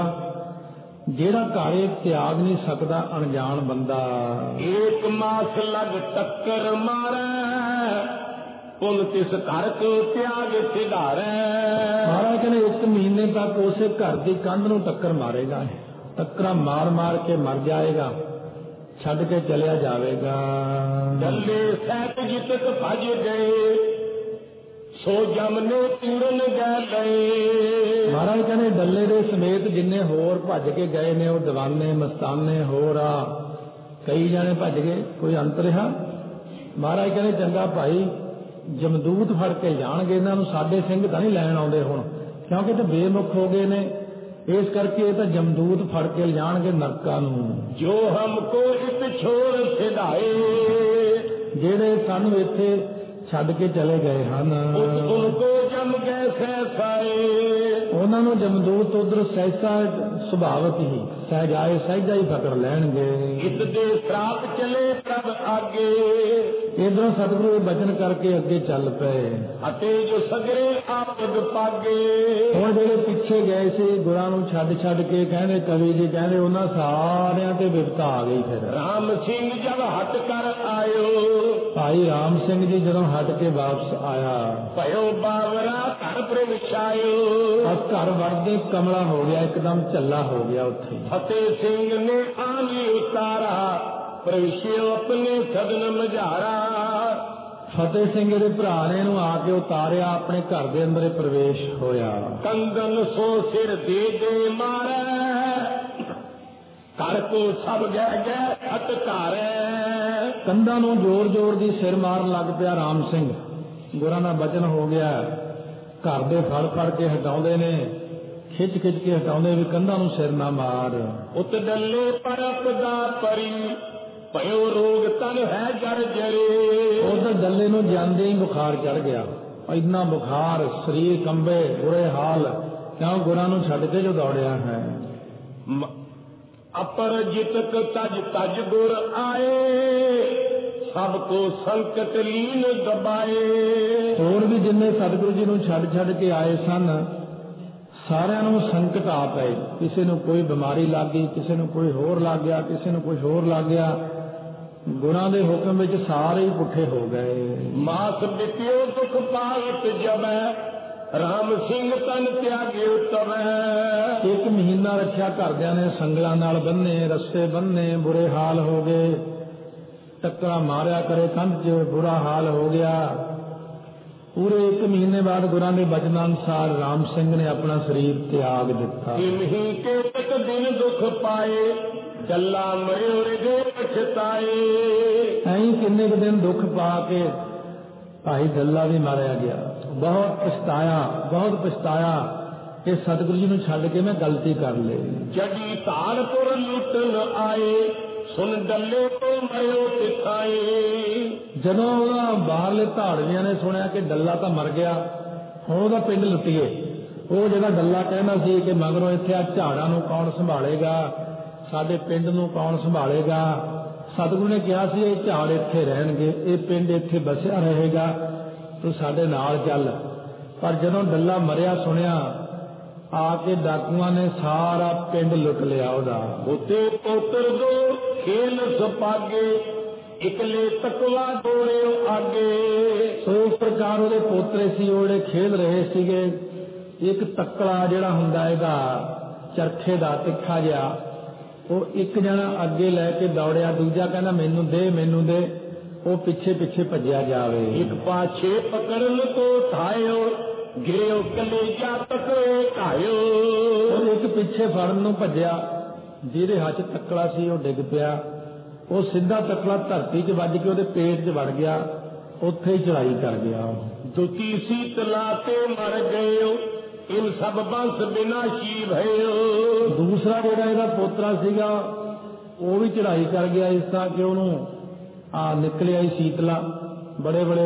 [SPEAKER 2] ਜਿਹੜਾ ਘਰ ਤਿਆਗ ਨਹੀਂ ਸਕਦਾ ਅਣਜਾਣ ਬੰਦਾ।
[SPEAKER 1] ਏਕ ਮਾਸ ਲਗ ਟੱਕਰ ਮਾਰੈ ਪੁਨ ਤਿਸ ਘਰ ਕੋ ਤਿਆਗ ਸਿਧਾਰੈ।
[SPEAKER 2] ਮਹਾਰਾਜ ਕਹਿੰਦੇ ਇੱਕ ਮਹੀਨੇ ਤੱਕ ਉਸੇ ਘਰ ਦੀ ਕੰਧ ਨੂੰ ਟੱਕਰ ਮਾਰੇਗਾ, ਟੱਕਰਾਂ ਮਾਰ ਮਾਰ ਕੇ ਮਰ ਜਾਏਗਾ, ਛੱਡ ਕੇ ਚਲਿਆ ਜਾਵੇਗਾ।
[SPEAKER 1] ਡੱਲੇ ਸਹਿਤ ਜਿਤਕ ਭਜ ਗਏ ਸੋ ਜਮ ਨੇ ਪੂਰਨ ਗੈ ਲਏ।
[SPEAKER 2] ਮਹਾਰਾਜ ਕਹਿੰਦੇ ਡੱਲੇ ਦੇ ਸਮੇਤ ਜਿੰਨੇ ਹੋਰ ਭੱਜ ਕੇ ਗਏ ਨੇ, ਉਹ ਦੀਵਾਨੇ ਮਸਤਾਨੇ ਹੋਰ ਆ ਕਈ ਜਾਣੇ ਭੱਜ ਗਏ, ਕੋਈ ਅੰਤ ਰਿਹਾ। ਮਹਾਰਾਜ ਕਹਿੰਦੇ ਚੰਗਾ ਭਾਈ ਜਮਦੂਤ ਫੜ ਕੇ ਜਾਣਗੇ ਇਹਨਾਂ ਨੂੰ, ਸਾਡੇ ਸਿੰਘ ਤਾਂ ਨਹੀਂ ਲੈਣ ਆਉਂਦੇ ਹੁਣ, ਕਿਉਂਕਿ ਤੇ ਬੇਮੁਖ ਹੋ ਗਏ ਨੇ, ਇਸ ਕਰਕੇ ਇਹ ਤਾਂ ਜਮਦੂਤ ਫੜ ਕੇ ਲਿਜਾਣਗੇ ਨਰਕਾਂ ਨੂੰ।
[SPEAKER 1] ਜੋ ਹਮਕੋ ਇਸ ਛੋੜ ਸਿਧਾਏ
[SPEAKER 2] ਜਿਹੜੇ ਸਾਨੂੰ ਇੱਥੇ ਛੱਡ ਕੇ ਚਲੇ ਗਏ ਹਨ,
[SPEAKER 1] ਉनको ਜਮ ਗਏ ਸਹਿਸਾਏ।
[SPEAKER 2] ਉਹਨਾਂ ਨੂੰ ਜਮਦੂਤ ਉਧਰ ਸਹਿਸਾ ਸੁਭਾਵਤ ਹੀ ਸਹਿਜਾਏ ਸਹਿਜਾ ਹੀ ਪਕੜ ਲੈਣਗੇ।
[SPEAKER 1] ਇਸ ਦੇ ਸਰਾਪ ਚਲੇ ਪ੍ਰਭ ਆਗੇ
[SPEAKER 2] ਇਧਰੋਂ ਸਤਿਗੁਰੂ ਬਚਨ ਕਰਕੇ ਅੱਗੇ ਚੱਲ ਪਏ।
[SPEAKER 1] ਅਤੇ ਜੋ ਸਗਰੇ ਆਪਦ ਪਾਗੇ।
[SPEAKER 2] ਹੁਣ ਜਿਹੜੇ ਪਿੱਛੇ ਗਏ ਸੀ ਗੁਰਾਂ ਨੂੰ ਛੱਡ ਛੱਡ ਕੇ, ਕਹਿੰਦੇ ਕਵੀ ਜੀ ਕਹਿੰਦੇ ਉਹਨਾਂ ਸਾਰਿਆਂ ਤੇ ਵਿਪਤਾ ਆ ਗਈ। ਫਿਰ
[SPEAKER 1] ਰਾਮ ਸਿੰਘ ਜਦ ਹਟ ਕਰ ਆਇਓ।
[SPEAKER 2] ਭਾਈ ਰਾਮ ਸਿੰਘ ਜੀ ਜਦੋਂ ਹਟ ਕੇ ਵਾਪਸ ਆਇਆ,
[SPEAKER 1] ਭਇਓ ਬਾਵਰਾ ਘਰ ਪ੍ਰਵਿਸ਼ਾਇਓ।
[SPEAKER 2] ਆ ਘਰ ਵੜਦੇ ਕਮਲਾ ਹੋ ਗਿਆ, ਇੱਕਦਮ ਝੱਲਾ ਹੋ ਗਿਆ ਉੱਥੇ।
[SPEAKER 1] ਫਤਿਹ ਸਿੰਘ ਨੇ ਆਨੀ ਉਤਾਰਾ ਪ੍ਰਵਿਸ਼ਿਓ ਆਪਣੇ ਸਦਨ ਮਝਾਰਾ।
[SPEAKER 2] ਫਤਿਹ ਸਿੰਘ ਦੇ ਭਰਾ ਨੇ ਇਹਨੂੰ ਆ ਕੇ ਉਤਾਰਿਆ, ਆਪਣੇ ਘਰ ਦੇ ਅੰਦਰ ਪ੍ਰਵੇਸ਼ ਹੋਇਆ।
[SPEAKER 1] ਕੰਗਨ ਸੋ ਸਿਰ ਦੇ ਦੇ ਮਾਰੈ ਘਰ ਕੋ ਸਭ ਗਹਿ ਗਹਿ ਅਟਕਾਰੈ।
[SPEAKER 2] ਕੰਧਾਂ ਨੂੰ ਜ਼ੋਰ ਜ਼ੋਰ ਦੀ ਸਿਰ ਮਾਰਨ ਲੱਗ ਪਿਆ ਰਾਮ ਸਿੰਘ। ਗੁਰਾਂ ਦਾ ਬਚਨ ਹੋ ਗਿਆ, ਘਰ ਦੇ ਫੜ ਫੜ ਕੇ ਹਟਾਉਂਦੇ ਨੇ, ਖਿੱਚ ਖਿੱਚ ਕੇ ਹਟਾਉਂਦੇ ਵੀ ਕੰਧਾਂ ਨੂੰ ਸਿਰ ਨਾ ਮਾਰ।
[SPEAKER 1] ਉਤ ਡੱਲੇ ਪਰਪ ਦਾ ਪਰੀ ਭਇਓ ਰੋਗ ਤਨ ਹੈ ਜਰ ਜਰੇ।
[SPEAKER 2] ਉਧਰ ਡੱਲੇ ਨੂੰ ਜਾਂਦੇ ਹੀ ਬੁਖਾਰ ਚੜ ਗਿਆ, ਇੰਨਾ ਬੁਖਾਰ, ਸਰੀਰ ਕੰਬੇ, ਬੁਰੇ ਹਾਲ, ਕਿਉਂ ਗੁਰਾਂ ਨੂੰ ਛੱਡ ਕੇ ਜੋ ਦੌੜਿਆ ਹੈ।
[SPEAKER 1] अपरजित तज तज गुर आए, सबको संकट लीन दबाए।
[SPEAKER 2] ਹੋਰ ਵੀ ਜਿੰਨੇ ਸਤਿਗੁਰੂ ਜੀ ਨੂੰ ਛੱਡ ਛੱਡ ਕੇ ਆਏ ਸਨ, ਸਾਰਿਆਂ ਨੂੰ ਸੰਕਟ ਆ ਪਏ। ਕਿਸੇ ਨੂੰ ਕੋਈ ਬਿਮਾਰੀ ਲੱਗ ਗਈ, ਕਿਸੇ ਨੂੰ ਕੋਈ ਹੋਰ ਲੱਗ ਗਿਆ, ਕਿਸੇ ਨੂੰ ਕੁਝ ਹੋਰ ਲੱਗ ਗਿਆ। ਗੁਰਾਂ ਦੇ ਹੁਕਮ ਵਿੱਚ ਸਾਰੇ ਹੀ ਪੁੱਠੇ ਹੋ ਗਏ।
[SPEAKER 1] ਮਾਸ ਬਿਪਿਓ ਦੁਖ ਪਾਵਤ ਜਬੈ, ਰਾਮ ਸਿੰਘ ਤਨ ਤਿਆਗਿਓ ਤਵੈ।
[SPEAKER 2] ਇੱਕ ਮਹੀਨਾ ਰੱਖਿਆ ਘਰਦਿਆਂ ਨੇ, ਸੰਗਲਾਂ ਨਾਲ ਬੰਨੇ, ਰੱਸੇ ਬੰਨੇ, ਬੁਰੇ ਹਾਲ ਹੋ ਗਏ। ਟੱਕਰਾਂ ਮਾਰਿਆ ਕਰੇ ਕੰਧ 'ਚ, ਬੁਰਾ ਹਾਲ ਹੋ ਗਿਆ। ਪੂਰੇ ਇੱਕ ਮਹੀਨੇ ਬਾਅਦ ਗੁਰਾਂ ਦੇ ਬਚਨ ਅਨੁਸਾਰ ਰਾਮ ਸਿੰਘ ਨੇ ਆਪਣਾ ਸਰੀਰ ਤਿਆਗ ਦਿੱਤਾ।
[SPEAKER 1] ਤਿਮਹੀ ਕੇ ਤਕ ਦਿਨ ਦੁਖ ਪਾਏ, ਚੱਲਾ ਮਰਿਓ ਰਿਦੇ ਪਛਤਾਏ।
[SPEAKER 2] ਐਂ ਕਿੰਨੇ ਕੁ ਦਿਨ ਦੁੱਖ ਪਾ ਕੇ ਭਾਈ ਡੱਲਾ ਵੀ ਮਾਰਿਆ ਗਿਆ। ਬਹੁਤ ਪਛਤਾਇਆ, ਬਹੁਤ ਪਛਤਾਇਆ ਕਿ ਸਤਿਗੁਰੂ ਜੀ ਨੂੰ ਛੱਡ ਕੇ ਮੈਂ ਗਲਤੀ ਕਰ ਲਈ।
[SPEAKER 1] ਜਗੀ ਧਾਰਪੁਰ ਲੁੱਟਣ ਆਏ, ਸੁਣ ਡੱਲੇ ਤੋਂ ਮਰਿਓ ਤਿਖਾਏ। ਜਦੋਂ
[SPEAKER 2] ਉਹਦਾ ਬਾਹਰਲੇ ਧਾੜਵੀਆਂ ਨੇ ਸੁਣਿਆ ਕਿ ਡੱਲਾ ਤਾਂ ਮਰ ਗਿਆ, ਹੁਣ ਉਹਦਾ ਪਿੰਡ ਲੁੱਟੀਏ। ਉਹ ਜਿਹੜਾ ਡੱਲਾ ਕਹਿੰਦਾ ਸੀ ਕਿ ਮਗਰੋਂ ਇੱਥੇ ਆ ਝਾੜਾਂ ਨੂੰ ਕੌਣ ਸੰਭਾਲੇਗਾ, ਸਾਡੇ ਪਿੰਡ ਨੂੰ ਕੌਣ ਸੰਭਾਲੇਗਾ। ਸਤਿਗੁਰੂ ਨੇ ਕਿਹਾ ਸੀ ਇਹ ਝਾੜ ਇੱਥੇ ਰਹਿਣਗੇ, ਇਹ ਪਿੰਡ ਇੱਥੇ ਬਸਿਆ ਰਹੇਗਾ, ਤੂੰ ਸਾਡੇ ਨਾਲ ਚੱਲ। ਪਰ ਜਦੋਂ ਡੱਲਾ ਮਰਿਆ ਸੁਣਿਆ, ਆ ਕੇ ਡਾਕੂਆਂ ਨੇ ਸਾਰਾ ਪਿੰਡ ਲੁੱਟ ਲਿਆ ਉਹਦਾ।
[SPEAKER 1] ਉਤੇ ਪੋਤਰ ਦੋ ਖੇਲ ਸੁਪਾਗੇ, ਇਕਲੇ ਤਕਵਾ ਦੋੜਿਓ ਆਗੇ।
[SPEAKER 2] ਸੋ ਇਸ ਪ੍ਰਕਾਰ ਉਹਦੇ ਪੋਤਰੇ ਸੀ, ਉਹ ਜਿਹੜੇ ਖੇਲ ਰਹੇ ਸੀਗੇ। ਇੱਕ ਤੱਕਲਾ ਜਿਹੜਾ ਹੁੰਦਾ ਇਹਦਾ ਚਰਖੇ ਦਾ ਤਿੱਖਾ ਜਿਹਾ, ਉਹ ਇੱਕ ਜਣਾ ਅੱਗੇ ਲੈ ਕੇ ਦੌੜਿਆ, ਦੂਜਾ ਕਹਿੰਦਾ ਮੈਨੂੰ ਦੇ ਮੈਨੂੰ ਦੇ। ਉਹ ਪਿੱਛੇ ਪਿੱਛੇ ਭੱਜਿਆ ਜਾਵੇ।
[SPEAKER 1] ਇੱਕ ਪਾਛੇ ਪਕੜਨ ਤੋਂ ਠਾਇਓ, ਗਿਰਿਓ ਕਲੇਜਾ ਤਕਵੇ ਘਾਇਓ।
[SPEAKER 2] ਉਹ ਇੱਕ ਪਿੱਛੇ ਫੜਨ ਨੂੰ ਭੱਜਿਆ, ਜਿਹਦੇ ਹੱਥ ਤੱਕਲਾ ਸੀ ਉਹ ਡਿੱਗ ਪਿਆ। ਉਹ ਸਿੱਧਾ ਤੱਕਲਾ ਧਰਤੀ 'ਚ ਵੱਜ ਕੇ ਉਹਦੇ ਪੇਟ 'ਚ ਵੜ ਗਿਆ, ਉੱਥੇ ਹੀ ਚੜਾਈ ਕਰ ਗਿਆ।
[SPEAKER 1] ਦੁਤੀ ਸੀਤਲਾ ਤੇ ਮਰ ਗਇਓ, ਇਨ ਸਭ ਬੰਸ ਬਿਨਾਸ਼ੀ ਭਇਓ।
[SPEAKER 2] ਦੂਸਰਾ ਜਿਹੜਾ ਇਹਦਾ ਪੋਤਰਾ ਸੀਗਾ ਉਹ ਵੀ ਚੜਾਈ ਕਰ ਗਿਆ, ਇਸ ਤਰ੍ਹਾਂ ਕਿ ਉਹਨੂੰ ਆ ਨਿਕਲਿਆ ਹੀ ਸੀਤਲਾ। ਬੜੇ ਬੜੇ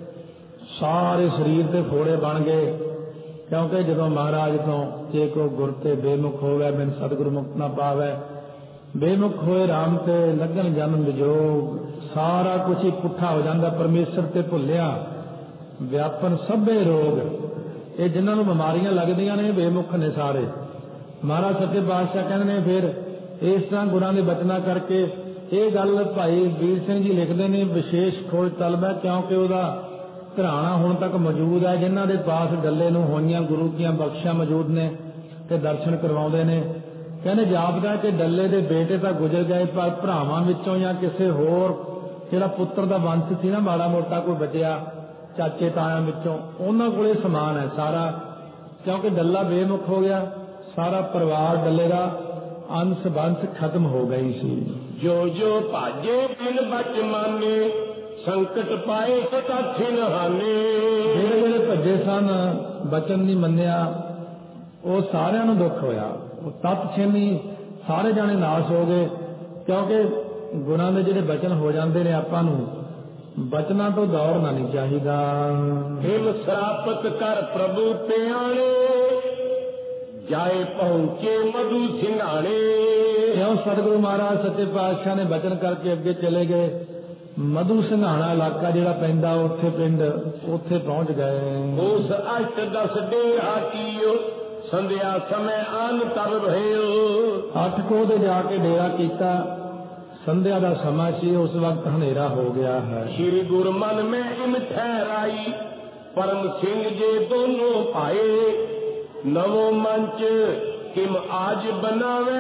[SPEAKER 2] ਸਾਰੇ ਸਰੀਰ ਤੇ ਫੋੜੇ ਬਣ ਗਏ, ਕਿਉਂਕਿ ਜਦੋਂ ਮਹਾਰਾਜ ਤੋਂ ਜੇ ਕੋ ਗੁਰ ਤੇ ਬੇਮੁਖ ਹੋਵੇ, ਬਿਨ ਸਤਿਗੁਰੂ ਮੁਕਤ ਨਾ ਪਾਵੇ। ਬੇਮੁਖ ਹੋਏ ਰਾਮ ਤੇ ਲੱਗਣ ਜਨਮ ਵਿਜੋਗ, ਸਾਰਾ ਕੁਛ ਹੀ ਪੁੱਠਾ ਹੋ ਜਾਂਦਾ। ਪਰਮੇਸ਼ਰ ਤੇ ਭੁੱਲਿਆ, ਵਿਆਪਨ ਸਭੇ ਰੋਗ। ਇਹ ਜਿਨ੍ਹਾਂ ਨੂੰ ਬਿਮਾਰੀਆਂ ਲੱਗਦੀਆਂ ਨੇ ਬੇਮੁਖ ਨੇ ਸਾਰੇ। ਮਹਾਰਾਜ ਸੱਚੇ ਪਾਤਸ਼ਾਹ ਕਹਿੰਦੇ ਨੇ ਫਿਰ ਇਸ ਤਰ੍ਹਾਂ ਗੁਰਾਂ ਦੇ ਬਚਨਾਂ ਕਰਕੇ। ਇਹ ਗੱਲ ਭਾਈ ਵੀਰ ਸਿੰਘ ਜੀ ਲਿਖਦੇ ਨੇ, ਵਿਸ਼ੇਸ਼ ਖੋਜ ਤਲਬ ਹੈ, ਕਿਉਂਕਿ ਉਹਦਾ ਘਰਾਣਾ ਹੁਣ ਤੱਕ ਮੌਜੂਦ ਹੈ, ਜਿਨ੍ਹਾਂ ਦੇ ਪਾਸ ਡੱਲੇ ਨੂੰ ਹੋਈਆਂ ਗੁਰੂ ਦੀਆਂ ਬਖਸ਼ਾਂ ਮੌਜੂਦ ਨੇ ਤੇ ਦਰਸ਼ਨ ਕਰਵਾਉਂਦੇ ਨੇ। ਕਹਿੰਦੇ ਜਾਪਦਾ ਕਿ ਡੱਲੇ ਦੇ ਬੇਟੇ ਤਾਂ ਗੁਜ਼ਰ ਗਏ, ਪਰ ਭਰਾਵਾਂ ਵਿੱਚੋਂ ਜਾਂ ਕਿਸੇ ਹੋਰ ਜਿਹੜਾ ਪੁੱਤਰ ਦਾ ਵੰਸ਼ ਸੀ ਨਾ, ਮਾੜਾ ਮੋਟਾ ਕੋਈ ਬਚਿਆ ਚਾਚੇ ਤਾਇਆਂ ਵਿੱਚੋਂ, ਉਹਨਾਂ ਕੋਲੇ ਸਮਾਨ ਹੈ ਸਾਰਾ। ਕਿਉਂਕਿ ਡੱਲਾ ਬੇਮੁਖ ਹੋ ਗਿਆ, ਸਾਰਾ ਪਰਿਵਾਰ ਡੱਲੇ ਦਾ ਅੰਸ਼ ਬੰਸ਼ ਖਤਮ ਹੋ ਗਈ ਸੀ।
[SPEAKER 1] ਜੋ ਜੋ ਭਾਜੇ ਬਿਨ ਬਚ ਮਾਨੇ, ਸੰਕਟ ਪਾਏ ਸਤਾ ਥਿਨ ਹਾਨੇ।
[SPEAKER 2] ਜਿਹੜੇ ਜਿਹੜੇ ਭੱਜੇ ਸਨ, ਬਚਨ ਨਹੀਂ ਮੰਨਿਆ, ਉਹ ਸਾਰਿਆਂ ਨੂੰ ਦੁੱਖ ਹੋਇਆ। ਉਹ ਤਤ ਛੇਮੀ ਸਾਰੇ ਜਾਣੇ ਨਾਸ਼ ਹੋ ਗਏ। ਕਿਉਂਕਿ ਗੁਰਾਂ ਦੇ ਜਿਹੜੇ ਬਚਨ ਹੋ ਜਾਂਦੇ ਨੇ, ਆਪਾਂ ਨੂੰ ਬਚਨਾਂ ਤੋਂ ਦੌੜਨਾ ਨਹੀਂ ਚਾਹੀਦਾ।
[SPEAKER 1] ਹਿਮ ਸਰਾਪਤ ਕਰ ਪ੍ਰਭੂ ਪਿਆਣੇ, ਜਾਏ ਪਹੁੰਚੇ ਮਧੂ ਸਿੰਘਾਣੇ।
[SPEAKER 2] ਕਿਉਂ ਸਤਿਗੁਰੂ ਮਹਾਰਾਜ ਸੱਚੇ ਪਾਤਸ਼ਾਹ ਨੇ ਬਚਨ ਕਰਕੇ ਅੱਗੇ ਚਲੇ ਗਏ। ਮਧੂ ਸਿੰਘਾਣਾ ਇਲਾਕਾ ਜਿਹੜਾ ਪੈਂਦਾ, ਉੱਥੇ ਪਿੰਡ, ਉੱਥੇ ਪਹੁੰਚ ਗਏ।
[SPEAKER 1] ਉਸ ਅਸ਼ਟ ਦਸ ਡੇਰਾ ਕੀਓ, ਸੰਧਿਆ ਸਮੇਂ ਆਨ ਤਬ ਭਇਓ।
[SPEAKER 2] ਅੱਠ ਕੋਹ ਤੇ ਜਾ ਕੇ ਡੇਰਾ ਕੀਤਾ। ਸੰਧਿਆ ਦਾ ਸਮਾਂ ਸੀ, ਉਸ ਵਕਤ ਹਨੇਰਾ ਹੋ ਗਿਆ ਹੈ।
[SPEAKER 1] ਸ਼੍ਰੀ ਗੁਰ ਮਨ ਮੈਂ ਇਮ ਠਹਿਰਾਈ, ਪਰਮ ਸਿੰਘ ਜੇ ਦੋਨੋਂ ਭਾਏ। ਨਵੋ ਮੰਚ ਕਿਮ ਆਜ ਬਣਾਵੇ,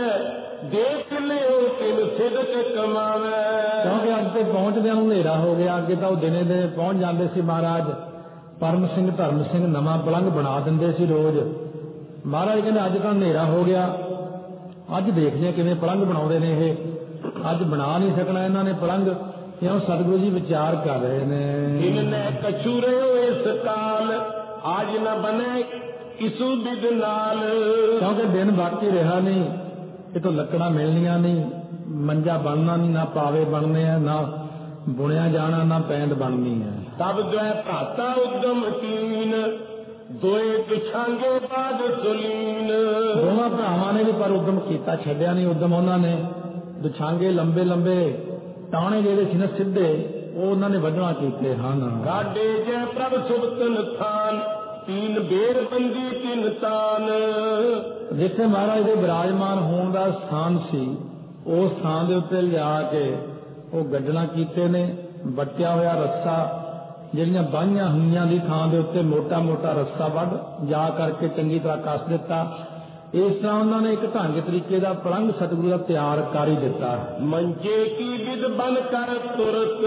[SPEAKER 1] ਦੇਖ ਲਿਓ ਕਿਮ ਸਿਦਕ ਕਮਾਵੇ।
[SPEAKER 2] ਕਿਉਂਕਿ ਅੱਜ ਤੇ ਪਹੁੰਚਦਿਆਂ ਨੂੰ ਹਨੇਰਾ ਹੋ ਗਿਆ। ਅੱਗੇ ਤਾਂ ਉਹ ਦਿਨੇ ਦਿਨੇ ਪਹੁੰਚ ਜਾਂਦੇ ਸੀ ਮਹਾਰਾਜ। ਪਰਮ ਸਿੰਘ ਧਰਮ ਸਿੰਘ ਨਵਾਂ ਪਲੰਘ ਬਣਾ ਦਿੰਦੇ ਸੀ ਰੋਜ਼। ਮਹਾਰਾਜ ਕਹਿੰਦੇ ਅੱਜ ਤਾਂ ਹਨੇਰਾ ਹੋ ਗਿਆ, ਅੱਜ ਦੇਖਦੇ ਕਿਵੇਂ ਪਲੰਘ ਬਣਾਉਂਦੇ ਨੇ ਇਹ। ਅੱਜ ਬਣਾ ਨਹੀਂ ਸਕਣਾ ਇਹਨਾਂ ਨੇ ਪਲੰਘ, ਕਿਉਂ ਸਤਿਗੁਰੂ ਜੀ ਵਿਚਾਰ ਕਰ ਰਹੇ ਨੇ।
[SPEAKER 1] ਇਨਨੇ ਕਛੂ ਰਿਓ ਇਸ ਕਾਲ, ਆਜ ਨਾ ਬਨੇ ਕਿਸੂ ਬਿਦ ਨਾਲ।
[SPEAKER 2] ਕਿਉਂਕਿ ਦਿਨ ਬਾਕੀ ਰਿਹਾ ਨਹੀਂ, ਇਹ ਤੋਂ ਲੱਕੜਾਂ ਮਿਲਣੀਆਂ ਨਹੀਂ, ਮੰਜਾ ਬਣਨਾ ਨਹੀਂ, ਨਾ ਪਾਵੇ ਬਣਨੇ ਆ, ਨਾ ਬੁਣਿਆ ਜਾਣਾ, ਨਾ ਪੈਂਦ ਬਣਨੀ ਹੈ।
[SPEAKER 1] ਤਬ ਦੁਐ ਭਰਾਤਾ ਉਦਮ ਕੀਨ, ਦੋਏ ਦੁਛਾਂਗੇ ਬਾਦ ਸੁਲੀਨ।
[SPEAKER 2] ਦੋਵਾਂ ਭਰਾਵਾਂ ਨੇ ਵੀ ਪਰ ਉਦਮ ਕੀਤਾ, ਛੱਡਿਆ ਨਹੀਂ ਉਦਮ। ਉਹਨਾਂ ਨੇ ਦੁਛਾਂਗੇ ਲੰਬੇ ਲੰਬੇ ਟਾਣੇ ਜਿਹੜੇ ਸੀ ਨਾ ਸਿੱਧੇ, ਉਹ ਉਹਨਾਂ ਨੇ ਵੱਢਣਾ ਕੀਤੇ ਹਨ।
[SPEAKER 1] ਗਾਡੇ ਜੈ ਪ੍ਰਭ ਸੁਬਤਨ ਥਾਨ, ਤੀਨ ਬੇਰ ਬੰਦੀ ਤਿੰਨ ਤਾਨ।
[SPEAKER 2] ਜਿੱਥੇ ਮਹਾਰਾਜ ਦੇ ਵਿਰਾਜਮਾਨ ਹੋਣ ਦਾ ਸਥਾਨ ਸੀ, ਉਸ ਥਾਂ ਦੇ ਉੱਤੇ ਲਿਜਾ ਕੇ ਉਹ ਗੱਡਣਾ ਕੀਤੇ ਨੇ। ਵੱਟਿਆ ਹੋਇਆ ਰੱਸਾ, ਜਿਹੜੀਆਂ ਬਾਹੀਆਂ ਹੋਈਆਂ ਦੀ ਥਾਂ ਦੇ ਉੱਤੇ ਮੋਟਾ ਮੋਟਾ ਰੱਸਾ ਵੱਢ ਜਾ ਕਰਕੇ ਚੰਗੀ ਤਰ੍ਹਾਂ ਕੱਸ ਦਿੱਤਾ। ਇਸ ਤਰ੍ਹਾਂ ਉਹਨਾਂ ਨੇ ਇੱਕ ਢੰਗ ਤਰੀਕੇ ਦਾ ਪਲੰਘ ਸਤਿਗੁਰੂ ਦਾ ਤਿਆਰ ਕਰ ਹੀ ਦਿੱਤਾ।
[SPEAKER 1] ਮੰਜੇ ਕੀ ਵਿਦ ਬਨ ਕਰ ਤੁਰਤ,